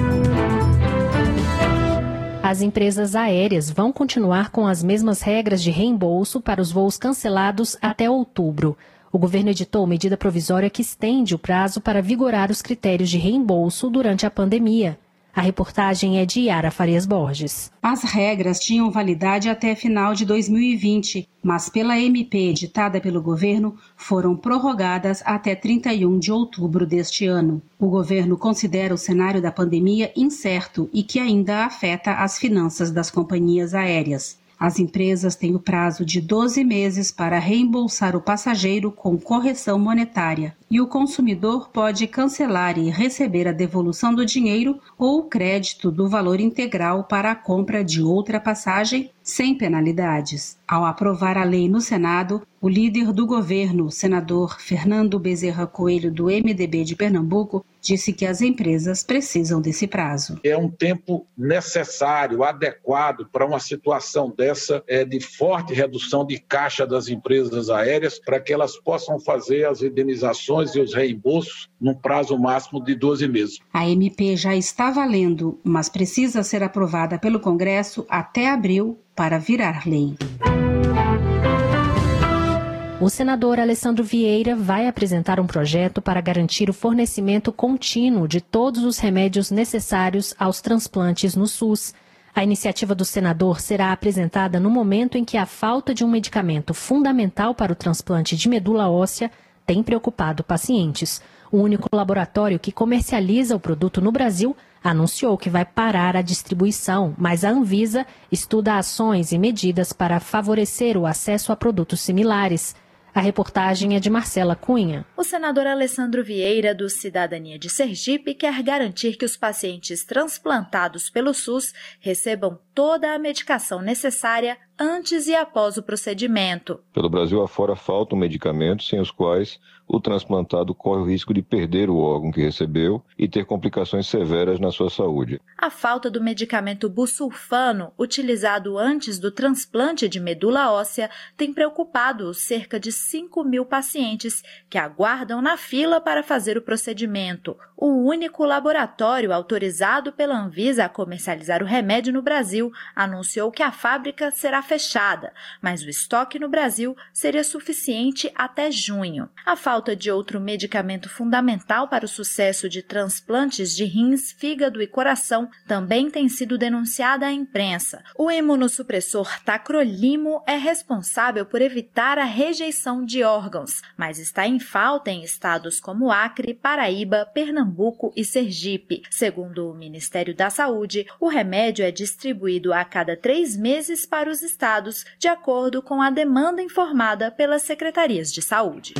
As empresas aéreas vão continuar com as mesmas regras de reembolso para os voos cancelados até outubro. O governo editou medida provisória que estende o prazo para vigorar os critérios de reembolso durante a pandemia. A reportagem é de Yara Farias Borges. As regras tinham validade até final de dois mil e vinte, mas pela M P editada pelo governo, foram prorrogadas até trinta e um de outubro deste ano. O governo considera o cenário da pandemia incerto e que ainda afeta as finanças das companhias aéreas. As empresas têm o prazo de doze meses para reembolsar o passageiro com correção monetária e o consumidor pode cancelar e receber a devolução do dinheiro ou o crédito do valor integral para a compra de outra passagem sem penalidades. Ao aprovar a lei no Senado, O líder do governo, o senador Fernando Bezerra Coelho, do M D B de Pernambuco, disse que as empresas precisam desse prazo. É um tempo necessário, adequado para uma situação dessa é, de forte redução de caixa das empresas aéreas, para que elas possam fazer as indenizações e os reembolsos num prazo máximo de doze meses. A M P já está valendo, mas precisa ser aprovada pelo Congresso até abril para virar lei. O senador Alessandro Vieira vai apresentar um projeto para garantir o fornecimento contínuo de todos os remédios necessários aos transplantes no SUS. A iniciativa do senador será apresentada no momento em que a falta de um medicamento fundamental para o transplante de medula óssea tem preocupado pacientes. O único laboratório que comercializa o produto no Brasil anunciou que vai parar a distribuição, mas a Anvisa estuda ações e medidas para favorecer o acesso a produtos similares. A reportagem é de Marcela Cunha. O senador Alessandro Vieira, do Cidadania de Sergipe, quer garantir que os pacientes transplantados pelo SUS recebam toda a medicação necessária antes e após o procedimento. Pelo Brasil afora faltam medicamentos sem os quais o transplantado corre o risco de perder o órgão que recebeu e ter complicações severas na sua saúde. A falta do medicamento busulfano, utilizado antes do transplante de medula óssea, tem preocupado os cerca de cinco mil pacientes que aguardam na fila para fazer o procedimento. O único laboratório autorizado pela Anvisa a comercializar o remédio no Brasil anunciou que a fábrica será fechada, mas o estoque no Brasil seria suficiente até junho. A falta de outro medicamento fundamental para o sucesso de transplantes de rins, fígado e coração também tem sido denunciada à imprensa. O imunossupressor tacrolimo é responsável por evitar a rejeição de órgãos, mas está em falta em estados como Acre, Paraíba, Pernambuco e Sergipe. Segundo o Ministério da Saúde, o remédio é distribuído a cada três meses para os estados, de acordo com a demanda informada pelas secretarias de saúde.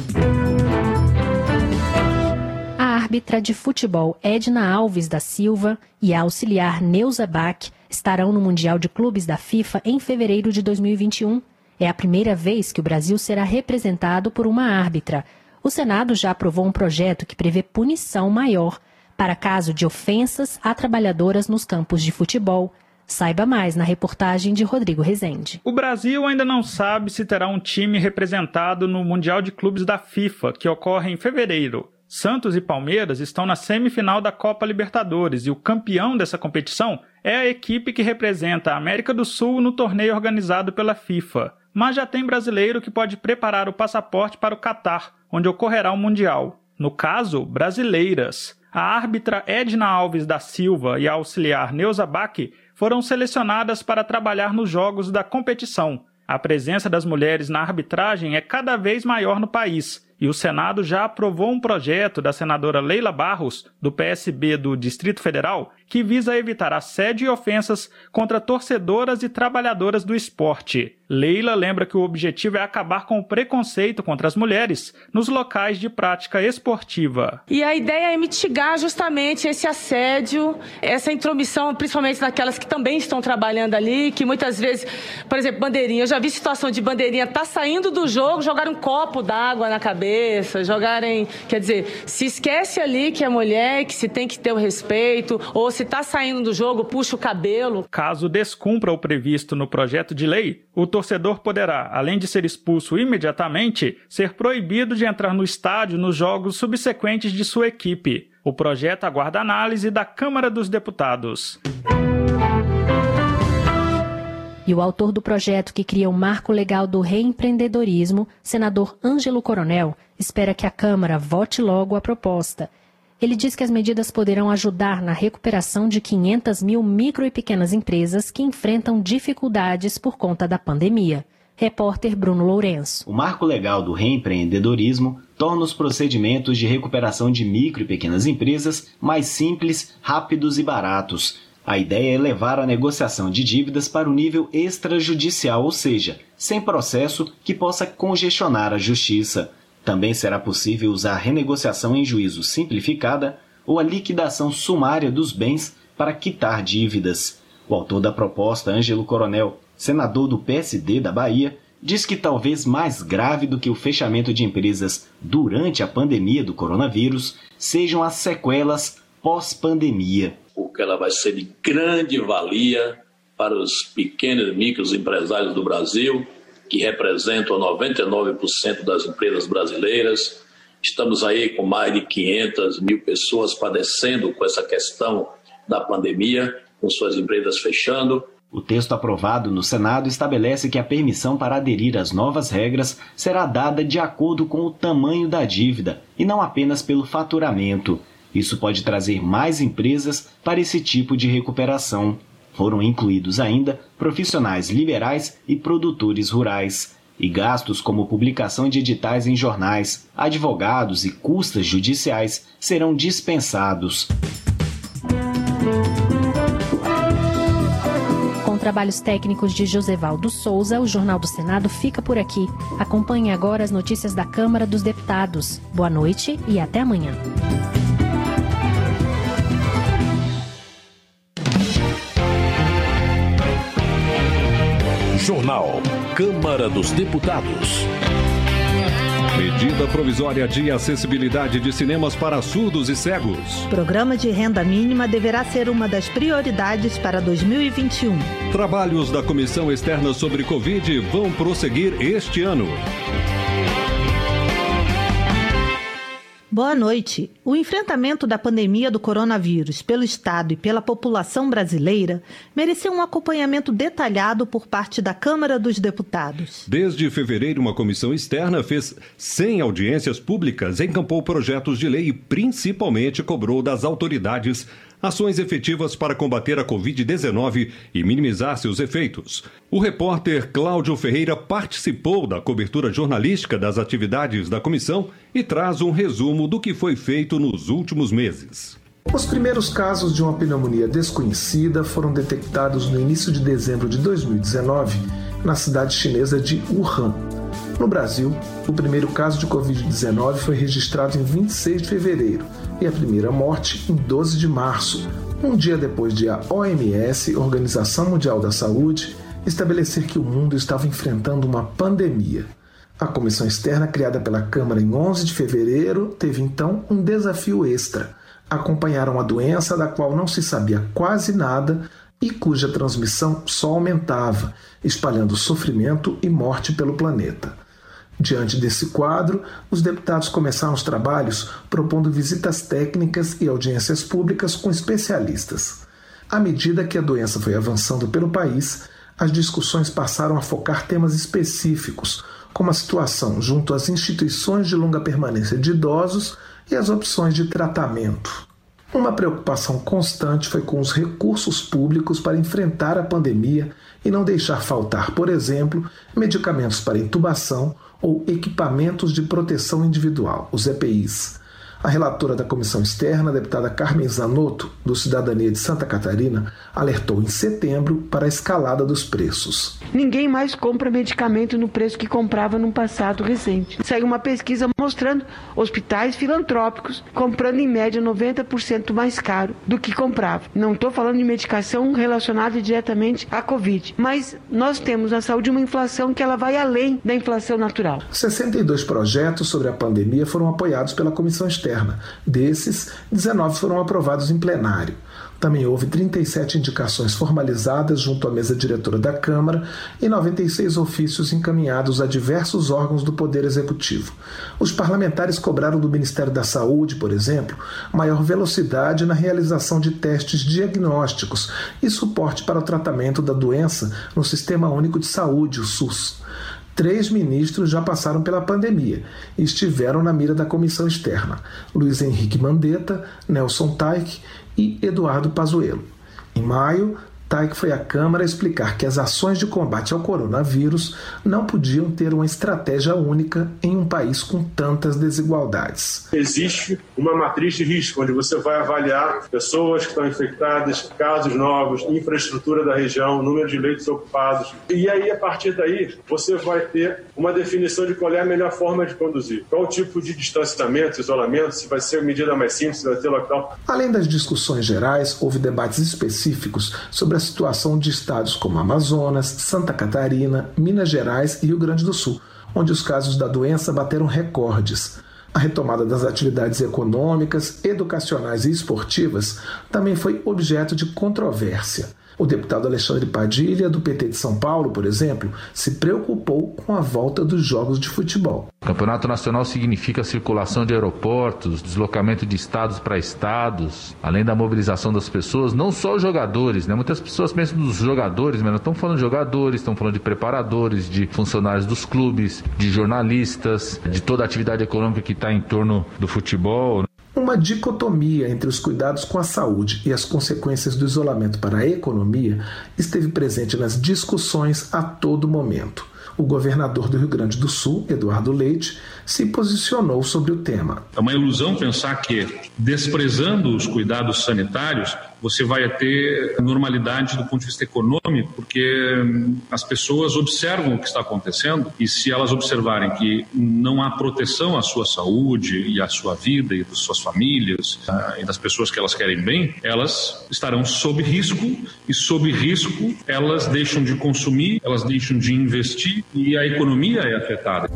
A árbitra de futebol Edna Alves da Silva e a auxiliar Neuza Bach estarão no Mundial de Clubes da FIFA em fevereiro de dois mil e vinte e um. É a primeira vez que o Brasil será representado por uma árbitra. O Senado já aprovou um projeto que prevê punição maior para caso de ofensas a trabalhadoras nos campos de futebol. Saiba mais na reportagem de Rodrigo Rezende. O Brasil ainda não sabe se terá um time representado no Mundial de Clubes da FIFA, que ocorre em fevereiro. Santos e Palmeiras estão na semifinal da Copa Libertadores e o campeão dessa competição é a equipe que representa a América do Sul no torneio organizado pela FIFA. Mas já tem brasileiro que pode preparar o passaporte para o Catar, onde ocorrerá o Mundial. No caso, brasileiras. A árbitra Edna Alves da Silva e a auxiliar Neuza Bach foram selecionadas para trabalhar nos jogos da competição. A presença das mulheres na arbitragem é cada vez maior no país, e o Senado já aprovou um projeto da senadora Leila Barros, do P S B do Distrito Federal, que visa evitar assédio e ofensas contra torcedoras e trabalhadoras do esporte. Leila lembra que o objetivo é acabar com o preconceito contra as mulheres nos locais de prática esportiva. E a ideia é mitigar justamente esse assédio, essa intromissão, principalmente naquelas que também estão trabalhando ali, que muitas vezes, por exemplo, bandeirinha, eu já vi situação de bandeirinha tá saindo do jogo, jogar um copo d'água na cabeça, jogarem, quer dizer, se esquece ali que é mulher, que se tem que ter o respeito, ou se está saindo do jogo, puxa o cabelo. Caso descumpra o previsto no projeto de lei, o torcedor poderá, além de ser expulso imediatamente, ser proibido de entrar no estádio nos jogos subsequentes de sua equipe. O projeto aguarda análise da Câmara dos Deputados. E o autor do projeto que cria o marco legal do reempreendedorismo, senador Ângelo Coronel, espera que a Câmara vote logo a proposta. Ele diz que as medidas poderão ajudar na recuperação de quinhentas mil micro e pequenas empresas que enfrentam dificuldades por conta da pandemia. Repórter Bruno Lourenço. O marco legal do reempreendedorismo torna os procedimentos de recuperação de micro e pequenas empresas mais simples, rápidos e baratos. A ideia é levar a negociação de dívidas para o nível extrajudicial, ou seja, sem processo que possa congestionar a justiça. Também será possível usar a renegociação em juízo simplificada ou a liquidação sumária dos bens para quitar dívidas. O autor da proposta, Ângelo Coronel, senador do P S D da Bahia, diz que talvez mais grave do que o fechamento de empresas durante a pandemia do coronavírus sejam as sequelas pós-pandemia. Porque ela vai ser de grande valia para os pequenos e micros empresários do Brasil, que representam noventa e nove por cento das empresas brasileiras. Estamos aí com mais de quinhentas mil pessoas padecendo com essa questão da pandemia, com suas empresas fechando. O texto aprovado no Senado estabelece que a permissão para aderir às novas regras será dada de acordo com o tamanho da dívida e não apenas pelo faturamento. Isso pode trazer mais empresas para esse tipo de recuperação. Foram incluídos ainda profissionais liberais e produtores rurais. E gastos como publicação de editais em jornais, advogados e custas judiciais serão dispensados. Com trabalhos técnicos de Josevaldo Souza, o Jornal do Senado fica por aqui. Acompanhe agora as notícias da Câmara dos Deputados. Boa noite e até amanhã. Jornal Câmara dos Deputados. Medida provisória de acessibilidade de cinemas para surdos e cegos. Programa de renda mínima deverá ser uma das prioridades para dois mil e vinte e um. Trabalhos da Comissão Externa sobre Covid vão prosseguir este ano. Boa noite. O enfrentamento da pandemia do coronavírus pelo Estado e pela população brasileira mereceu um acompanhamento detalhado por parte da Câmara dos Deputados. Desde fevereiro, uma comissão externa fez cem audiências públicas, encampou projetos de lei e principalmente cobrou das autoridades ações efetivas para combater a covid dezenove e minimizar seus efeitos. O repórter Cláudio Ferreira participou da cobertura jornalística das atividades da comissão e traz um resumo do que foi feito nos últimos meses. Os primeiros casos de uma pneumonia desconhecida foram detectados no início de dezembro de dois mil e dezenove na cidade chinesa de Wuhan. No Brasil, o primeiro caso de covid dezenove foi registrado em vinte e seis de fevereiro e a primeira morte em doze de março, um dia depois de a O M S, Organização Mundial da Saúde, estabelecer que o mundo estava enfrentando uma pandemia. A comissão externa, criada pela Câmara em onze de fevereiro, teve então um desafio extra: acompanhar uma doença da qual não se sabia quase nada e cuja transmissão só aumentava, espalhando sofrimento e morte pelo planeta. Diante desse quadro, os deputados começaram os trabalhos propondo visitas técnicas e audiências públicas com especialistas. À medida que a doença foi avançando pelo país, as discussões passaram a focar temas específicos, como a situação junto às instituições de longa permanência de idosos e as opções de tratamento. Uma preocupação constante foi com os recursos públicos para enfrentar a pandemia e não deixar faltar, por exemplo, medicamentos para intubação ou equipamentos de proteção individual, os E P Is. A relatora da comissão externa, a deputada Carmen Zanotto, do Cidadania de Santa Catarina, alertou em setembro para a escalada dos preços. Ninguém mais compra medicamento no preço que comprava no passado recente. Saiu uma pesquisa mostrando hospitais filantrópicos comprando em média noventa por cento mais caro do que comprava. Não estou falando de medicação relacionada diretamente à Covid, mas nós temos na saúde uma inflação que ela vai além da inflação natural. sessenta e dois projetos sobre a pandemia foram apoiados pela comissão externa. Desses, dezenove foram aprovados em plenário. Também houve trinta e sete indicações formalizadas junto à mesa diretora da Câmara e noventa e seis ofícios encaminhados a diversos órgãos do Poder Executivo. Os parlamentares cobraram do Ministério da Saúde, por exemplo, maior velocidade na realização de testes diagnósticos e suporte para o tratamento da doença no Sistema Único de Saúde, o SUS. Três ministros já passaram pela pandemia e estiveram na mira da comissão externa: Luiz Henrique Mandetta, Nelson Taik e Eduardo Pazuello. Em maio, Taik foi à Câmara explicar que as ações de combate ao coronavírus não podiam ter uma estratégia única em um país com tantas desigualdades. Existe uma matriz de risco, onde você vai avaliar pessoas que estão infectadas, casos novos, infraestrutura da região, número de leitos ocupados. E aí, a partir daí, você vai ter uma definição de qual é a melhor forma de conduzir. Qual tipo de distanciamento, isolamento, se vai ser medida mais simples, se vai ter lockdown. Além das discussões gerais, houve debates específicos sobre as situação de estados como Amazonas, Santa Catarina, Minas Gerais e Rio Grande do Sul, onde os casos da doença bateram recordes. A retomada das atividades econômicas, educacionais e esportivas também foi objeto de controvérsia. O deputado Alexandre Padilha, do P T de São Paulo, por exemplo, se preocupou com a volta dos jogos de futebol. Campeonato Nacional significa circulação de aeroportos, deslocamento de estados para estados, além da mobilização das pessoas, não só os jogadores, né? Muitas pessoas pensam nos jogadores, mas não estão falando de jogadores, estão falando de preparadores, de funcionários dos clubes, de jornalistas, de toda a atividade econômica que está em torno do futebol. Uma dicotomia entre os cuidados com a saúde e as consequências do isolamento para a economia esteve presente nas discussões a todo momento. O governador do Rio Grande do Sul, Eduardo Leite, se posicionou sobre o tema. É uma ilusão pensar que, desprezando os cuidados sanitários, você vai ter normalidade do ponto de vista econômico, porque as pessoas observam o que está acontecendo e se elas observarem que não há proteção à sua saúde e à sua vida e das suas famílias e das pessoas que elas querem bem, elas estarão sob risco e sob risco elas deixam de consumir, elas deixam de investir e a economia é afetada.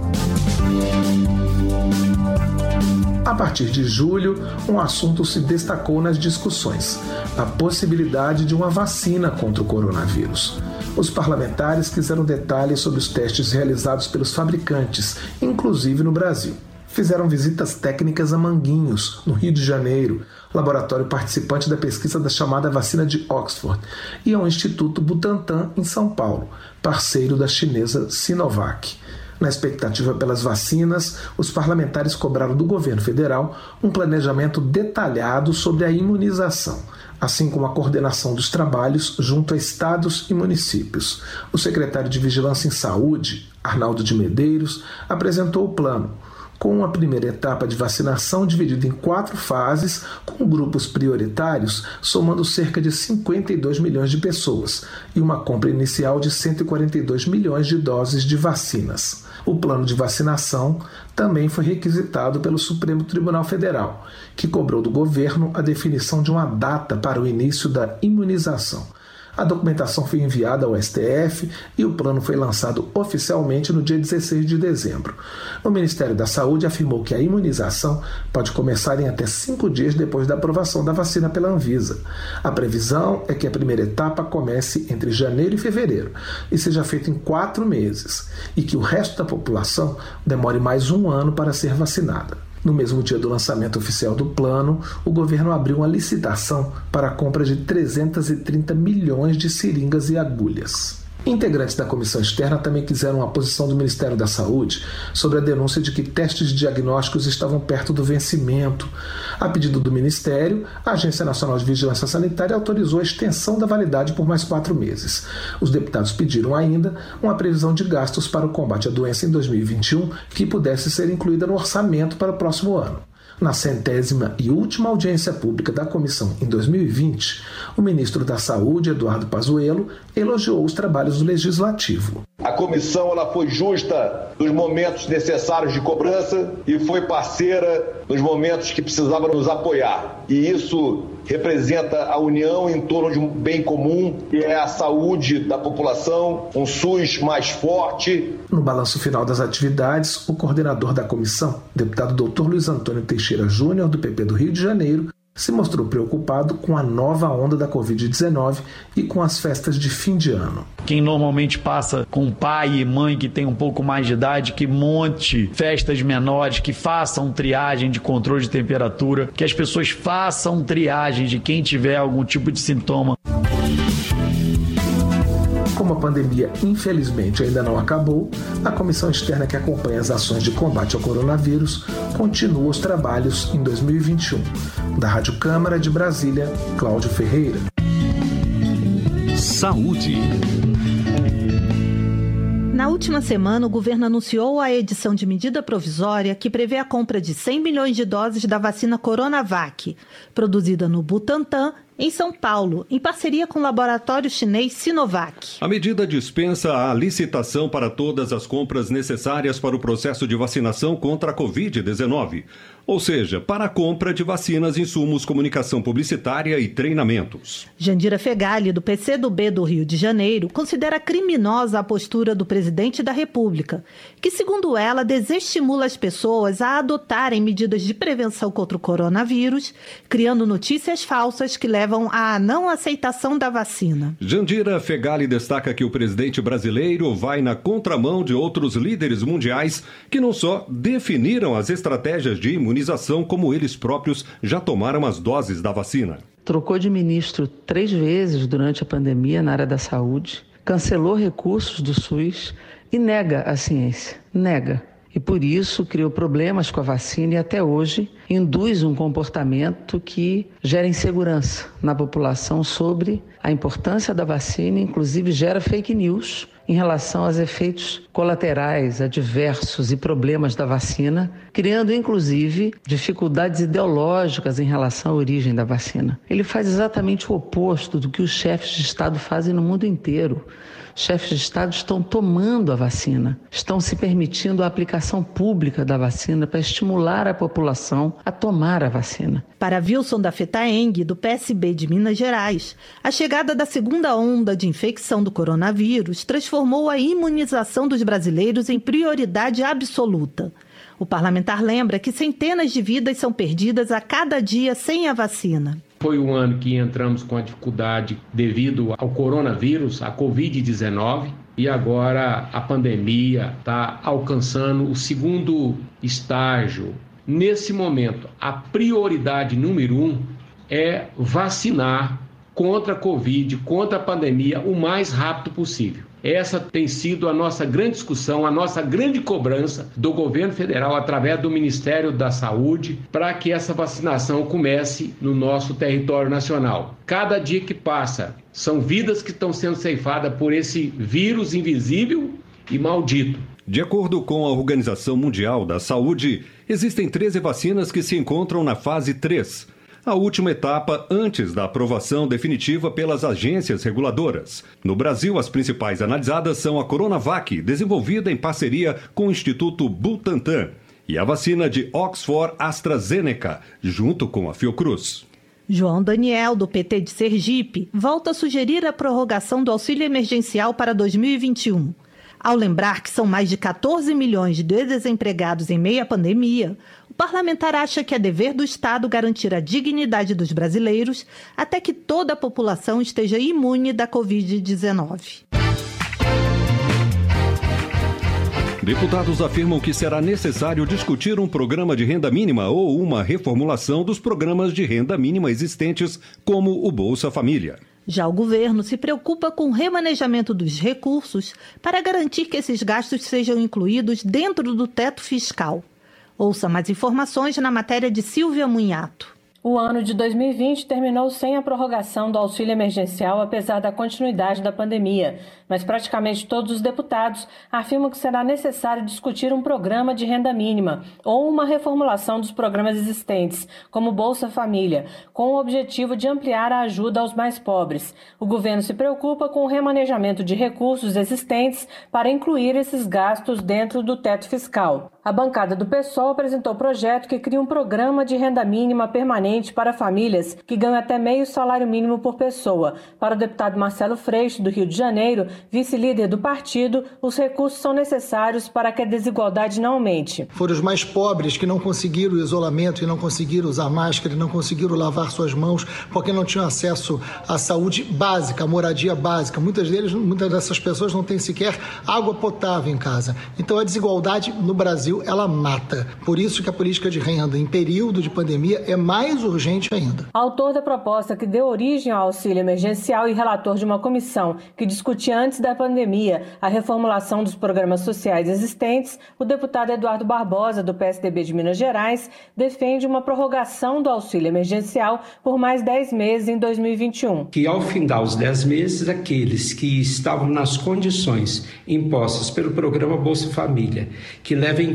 A partir de julho, um assunto se destacou nas discussões: a possibilidade de uma vacina contra o coronavírus. Os parlamentares quiseram detalhes sobre os testes realizados pelos fabricantes, inclusive no Brasil. Fizeram visitas técnicas a Manguinhos, no Rio de Janeiro, laboratório participante da pesquisa da chamada vacina de Oxford, e ao Instituto Butantan, em São Paulo, parceiro da chinesa Sinovac. Na expectativa pelas vacinas, os parlamentares cobraram do governo federal um planejamento detalhado sobre a imunização, assim como a coordenação dos trabalhos junto a estados e municípios. O secretário de Vigilância em Saúde, Arnaldo de Medeiros, apresentou o plano, com uma primeira etapa de vacinação dividida em quatro fases, com grupos prioritários, somando cerca de cinquenta e dois milhões de pessoas, e uma compra inicial de cento e quarenta e dois milhões de doses de vacinas. O plano de vacinação também foi requisitado pelo Supremo Tribunal Federal, que cobrou do governo a definição de uma data para o início da imunização. A documentação foi enviada ao S T F e o plano foi lançado oficialmente no dia dezesseis de dezembro. O Ministério da Saúde afirmou que a imunização pode começar em até cinco dias depois da aprovação da vacina pela Anvisa. A previsão é que a primeira etapa comece entre janeiro e fevereiro e seja feita em quatro meses, e que o resto da população demore mais um ano para ser vacinada. No mesmo dia do lançamento oficial do plano, o governo abriu uma licitação para a compra de trezentos e trinta milhões de seringas e agulhas. Integrantes da comissão externa também quiseram a posição do Ministério da Saúde sobre a denúncia de que testes diagnósticos estavam perto do vencimento. A pedido do Ministério, a Agência Nacional de Vigilância Sanitária autorizou a extensão da validade por mais quatro meses. Os deputados pediram ainda uma previsão de gastos para o combate à doença em dois mil e vinte e um que pudesse ser incluída no orçamento para o próximo ano. Na centésima e última audiência pública da comissão em dois mil e vinte, o ministro da Saúde, Eduardo Pazuello, elogiou os trabalhos do Legislativo. A comissão ela foi justa nos momentos necessários de cobrança e foi parceira nos momentos que precisava nos apoiar. E isso representa a união em torno de um bem comum, que é a saúde da população, um SUS mais forte. No balanço final das atividades, o coordenador da comissão, deputado doutor Luiz Antônio Teixeira Júnior, do P P do Rio de Janeiro, se mostrou preocupado com a nova onda da covid dezenove e com as festas de fim de ano. Quem normalmente passa com pai e mãe que tem um pouco mais de idade, que monte festas menores, que façam triagem de controle de temperatura, que as pessoas façam triagem de quem tiver algum tipo de sintoma. Como a pandemia, infelizmente, ainda não acabou, a comissão externa que acompanha as ações de combate ao coronavírus continua os trabalhos em dois mil e vinte e um. Da Rádio Câmara de Brasília, Cláudio Ferreira. Saúde. Na última semana, o governo anunciou a edição de medida provisória que prevê a compra de cem milhões de doses da vacina Coronavac, produzida no Butantan, em São Paulo, em parceria com o laboratório chinês Sinovac. A medida dispensa a licitação para todas as compras necessárias para o processo de vacinação contra a covid dezenove. ou seja, para a compra de vacinas, insumos, comunicação publicitária e treinamentos. Jandira Fegali, do P C do B do Rio de Janeiro, considera criminosa a postura do presidente da República, que, segundo ela, desestimula as pessoas a adotarem medidas de prevenção contra o coronavírus, criando notícias falsas que levam à não aceitação da vacina. Jandira Fegali destaca que o presidente brasileiro vai na contramão de outros líderes mundiais que não só definiram as estratégias de imunização, como eles próprios já tomaram as doses da vacina. Trocou de ministro três vezes durante a pandemia na área da saúde, cancelou recursos do SUS e nega a ciência, nega. E por isso criou problemas com a vacina e até hoje induz um comportamento que gera insegurança na população sobre a importância da vacina, inclusive gera fake news em relação aos efeitos colaterais, adversos e problemas da vacina, criando inclusive dificuldades ideológicas em relação à origem da vacina. Ele faz exatamente o oposto do que os chefes de Estado fazem no mundo inteiro. Chefes de Estado estão tomando a vacina, estão se permitindo a aplicação pública da vacina para estimular a população a tomar a vacina. Para Wilson da Fetaeng, do P S B de Minas Gerais, a chegada da segunda onda de infecção do coronavírus transformou a imunização dos brasileiros em prioridade absoluta. O parlamentar lembra que centenas de vidas são perdidas a cada dia sem a vacina. Foi um ano que entramos com a dificuldade devido ao coronavírus, a covid dezenove, e agora a pandemia está alcançando o segundo estágio. Nesse momento, a prioridade número um é vacinar contra a Covid, contra a pandemia, o mais rápido possível. Essa tem sido a nossa grande discussão, a nossa grande cobrança do governo federal através do Ministério da Saúde para que essa vacinação comece no nosso território nacional. Cada dia que passa, são vidas que estão sendo ceifadas por esse vírus invisível e maldito. De acordo com a Organização Mundial da Saúde, existem treze vacinas que se encontram na fase três. A última etapa antes da aprovação definitiva pelas agências reguladoras. No Brasil, as principais analisadas são a Coronavac, desenvolvida em parceria com o Instituto Butantan, e a vacina de Oxford AstraZeneca, junto com a Fiocruz. João Daniel, do P T de Sergipe, volta a sugerir a prorrogação do auxílio emergencial para dois mil e vinte e um. Ao lembrar que são mais de catorze milhões de desempregados em meio à pandemia, o parlamentar acha que é dever do Estado garantir a dignidade dos brasileiros até que toda a população esteja imune da covid dezenove. Deputados afirmam que será necessário discutir um programa de renda mínima ou uma reformulação dos programas de renda mínima existentes, como o Bolsa Família. Já o governo se preocupa com o remanejamento dos recursos para garantir que esses gastos sejam incluídos dentro do teto fiscal. Ouça mais informações na matéria de Silvia Munhato. O ano de dois mil e vinte terminou sem a prorrogação do auxílio emergencial, apesar da continuidade da pandemia. Mas praticamente todos os deputados afirmam que será necessário discutir um programa de renda mínima ou uma reformulação dos programas existentes, como Bolsa Família, com o objetivo de ampliar a ajuda aos mais pobres. O governo se preocupa com o remanejamento de recursos existentes para incluir esses gastos dentro do teto fiscal. A bancada do PSOL apresentou o projeto que cria um programa de renda mínima permanente para famílias que ganham até meio salário mínimo por pessoa. Para o deputado Marcelo Freixo, do Rio de Janeiro, vice-líder do partido, os recursos são necessários para que a desigualdade não aumente. Foram os mais pobres que não conseguiram o isolamento e não conseguiram usar máscara, e não conseguiram lavar suas mãos, porque não tinham acesso à saúde básica, à moradia básica. Muitas deles, muitas dessas pessoas não têm sequer água potável em casa. Então a desigualdade no Brasil, ela mata. Por isso que a política de renda em período de pandemia é mais urgente ainda. Autor da proposta que deu origem ao auxílio emergencial e relator de uma comissão que discutia antes da pandemia a reformulação dos programas sociais existentes, o deputado Eduardo Barbosa, do P S D B de Minas Gerais, defende uma prorrogação do auxílio emergencial por mais dez meses em dois mil e vinte e um. Que ao findar os dez meses, aqueles que estavam nas condições impostas pelo programa Bolsa Família, que leva em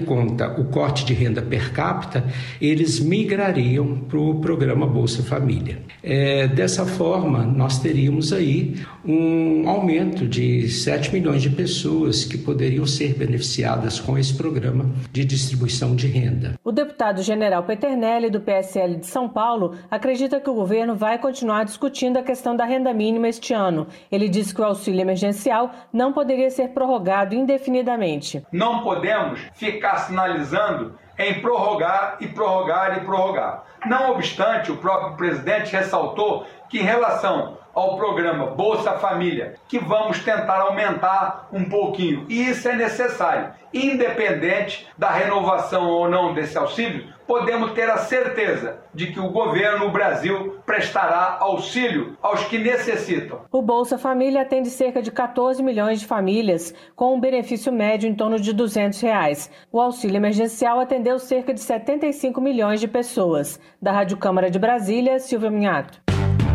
em conta o corte de renda per capita, eles migrariam para o programa Bolsa Família. É, dessa forma, nós teríamos aí um aumento de sete milhões de pessoas que poderiam ser beneficiadas com esse programa de distribuição de renda. O deputado general Peternelli, do P S L de São Paulo, acredita que o governo vai continuar discutindo a questão da renda mínima este ano. Ele disse que o auxílio emergencial não poderia ser prorrogado indefinidamente. Não podemos ficar sinalizando em prorrogar e prorrogar e prorrogar. Não obstante, o próprio presidente ressaltou que em relação ao programa Bolsa Família, que vamos tentar aumentar um pouquinho, e isso é necessário. Independente da renovação ou não desse auxílio, podemos ter a certeza de que o governo, o Brasil, prestará auxílio aos que necessitam. O Bolsa Família atende cerca de quatorze milhões de famílias, com um benefício médio em torno de duzentos reais. O auxílio emergencial atendeu cerca de setenta e cinco milhões de pessoas. Da Rádio Câmara de Brasília, Silvia Minhato.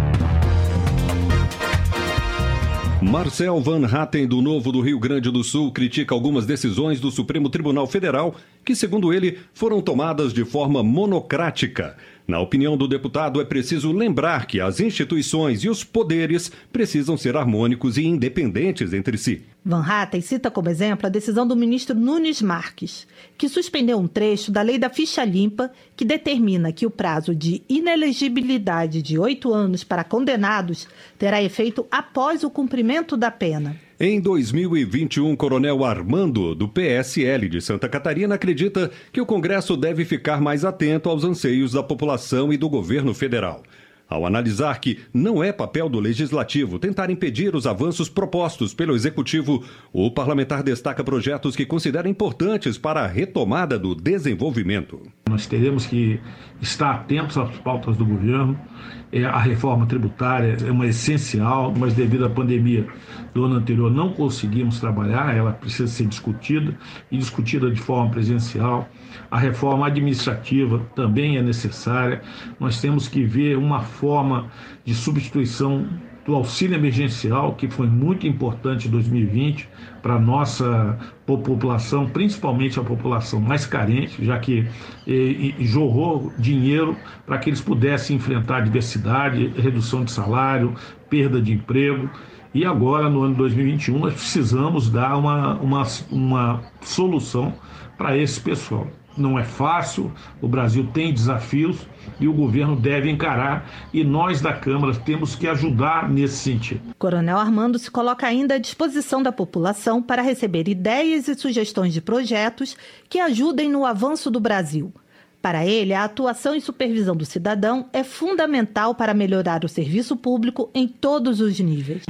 Marcel Van Hatten, do Novo do Rio Grande do Sul, critica algumas decisões do Supremo Tribunal Federal que, segundo ele, foram tomadas de forma monocrática. Na opinião do deputado, é preciso lembrar que as instituições e os poderes precisam ser harmônicos e independentes entre si. Van Hatten cita como exemplo a decisão do ministro Nunes Marques, que suspendeu um trecho da lei da ficha limpa que determina que o prazo de inelegibilidade de oito anos para condenados terá efeito após o cumprimento da pena. Em dois mil e vinte e um, Coronel Armando, do P S L de Santa Catarina, acredita que o Congresso deve ficar mais atento aos anseios da população e do governo federal. Ao analisar que não é papel do Legislativo tentar impedir os avanços propostos pelo Executivo, o parlamentar destaca projetos que considera importantes para a retomada do desenvolvimento. Nós teremos que estar atentos às pautas do governo. A reforma tributária é uma essencial, mas devido à pandemia do ano anterior não conseguimos trabalhar, ela precisa ser discutida e discutida de forma presencial. A reforma administrativa também é necessária. Nós temos que ver uma forma de substituição do auxílio emergencial, que foi muito importante em dois mil e vinte para a nossa população, principalmente a população mais carente, já que e, e, jorrou dinheiro para que eles pudessem enfrentar a diversidade, redução de salário, perda de emprego. E agora, no ano dois mil e vinte e um, nós precisamos dar uma, uma, uma solução para esse pessoal. Não é fácil, o Brasil tem desafios e o governo deve encarar, e nós da Câmara temos que ajudar nesse sentido. Coronel Armando se coloca ainda à disposição da população para receber ideias e sugestões de projetos que ajudem no avanço do Brasil. Para ele, a atuação e supervisão do cidadão é fundamental para melhorar o serviço público em todos os níveis.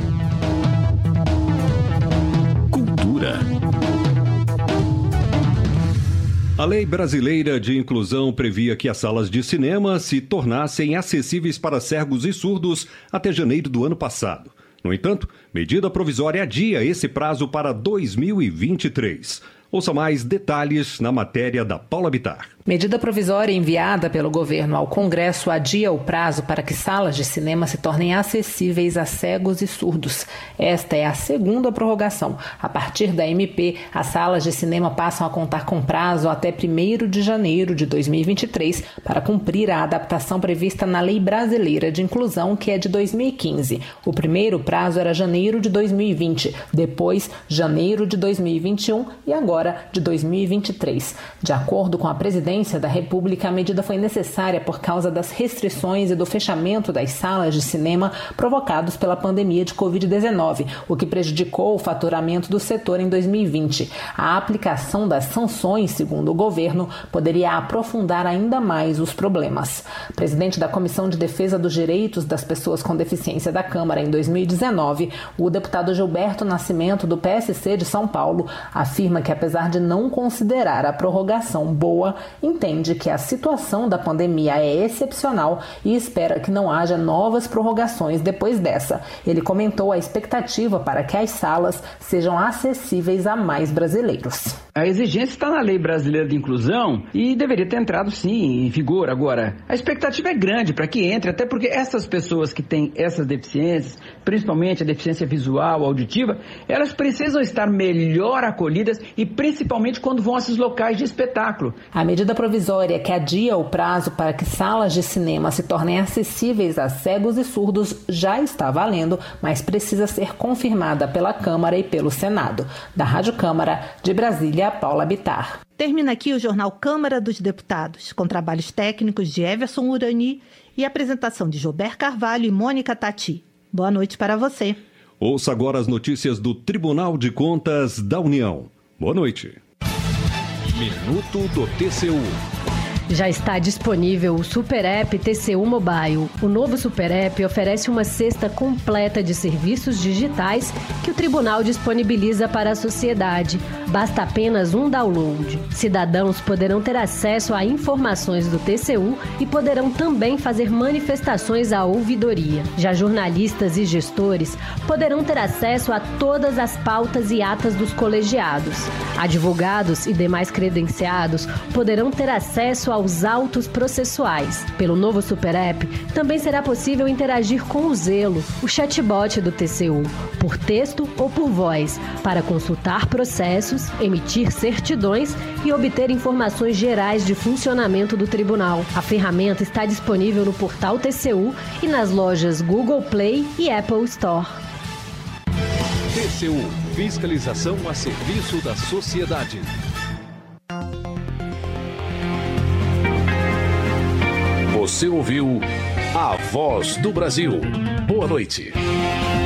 Cultura. A Lei Brasileira de Inclusão previa que as salas de cinema se tornassem acessíveis para cegos e surdos até janeiro do ano passado. No entanto, medida provisória adia esse prazo para dois mil e vinte e três. Ouça mais detalhes na matéria da Paula Bittar. Medida provisória enviada pelo governo ao Congresso adia o prazo para que salas de cinema se tornem acessíveis a cegos e surdos. Esta é a segunda prorrogação. A partir da M P, as salas de cinema passam a contar com prazo até primeiro de janeiro de dois mil e vinte e três para cumprir a adaptação prevista na Lei Brasileira de Inclusão, que é de dois mil e quinze. O primeiro prazo era janeiro de dois mil e vinte, depois janeiro de dois mil e vinte e um e agora de dois mil e vinte e três. De acordo com a presidência da República, a medida foi necessária por causa das restrições e do fechamento das salas de cinema provocados pela pandemia de covid dezenove, o que prejudicou o faturamento do setor em dois mil e vinte. A aplicação das sanções, segundo o governo, poderia aprofundar ainda mais os problemas. Presidente da Comissão de Defesa dos Direitos das Pessoas com Deficiência da Câmara em dois mil e dezenove, o deputado Gilberto Nascimento, do P S C de São Paulo, afirma que, apesar de não considerar a prorrogação boa, entende que a situação da pandemia é excepcional e espera que não haja novas prorrogações depois dessa. Ele comentou a expectativa para que as salas sejam acessíveis a mais brasileiros. A exigência está na Lei Brasileira de Inclusão e deveria ter entrado, sim, em vigor. Agora, a expectativa é grande para que entre, até porque essas pessoas que têm essas deficiências, principalmente a deficiência visual, auditiva, elas precisam estar melhor acolhidas e principalmente quando vão a esses locais de espetáculo. A medida provisória que adia o prazo para que salas de cinema se tornem acessíveis a cegos e surdos já está valendo, mas precisa ser confirmada pela Câmara e pelo Senado. Da Rádio Câmara, de Brasília, Paula Bittar. Termina aqui o jornal Câmara dos Deputados, com trabalhos técnicos de Everson Urani e apresentação de Gilberto Carvalho e Mônica Tati. Boa noite para você. Ouça agora as notícias do Tribunal de Contas da União. Boa noite. Minuto do T C U. Já está disponível o Super App T C U Mobile. O novo Super App oferece uma cesta completa de serviços digitais que o tribunal disponibiliza para a sociedade. Basta apenas um download. Cidadãos poderão ter acesso a informações do T C U e poderão também fazer manifestações à ouvidoria. Já jornalistas e gestores poderão ter acesso a todas as pautas e atas dos colegiados. Advogados e demais credenciados poderão ter acesso aos autos processuais. Pelo novo Super App, também será possível interagir com o Zelo, o chatbot do T C U, por texto ou por voz, para consultar processos, emitir certidões e obter informações gerais de funcionamento do tribunal. A ferramenta está disponível no portal T C U e nas lojas Google Play e Apple Store. T C U, fiscalização a serviço da sociedade. Você ouviu A Voz do Brasil. Boa noite.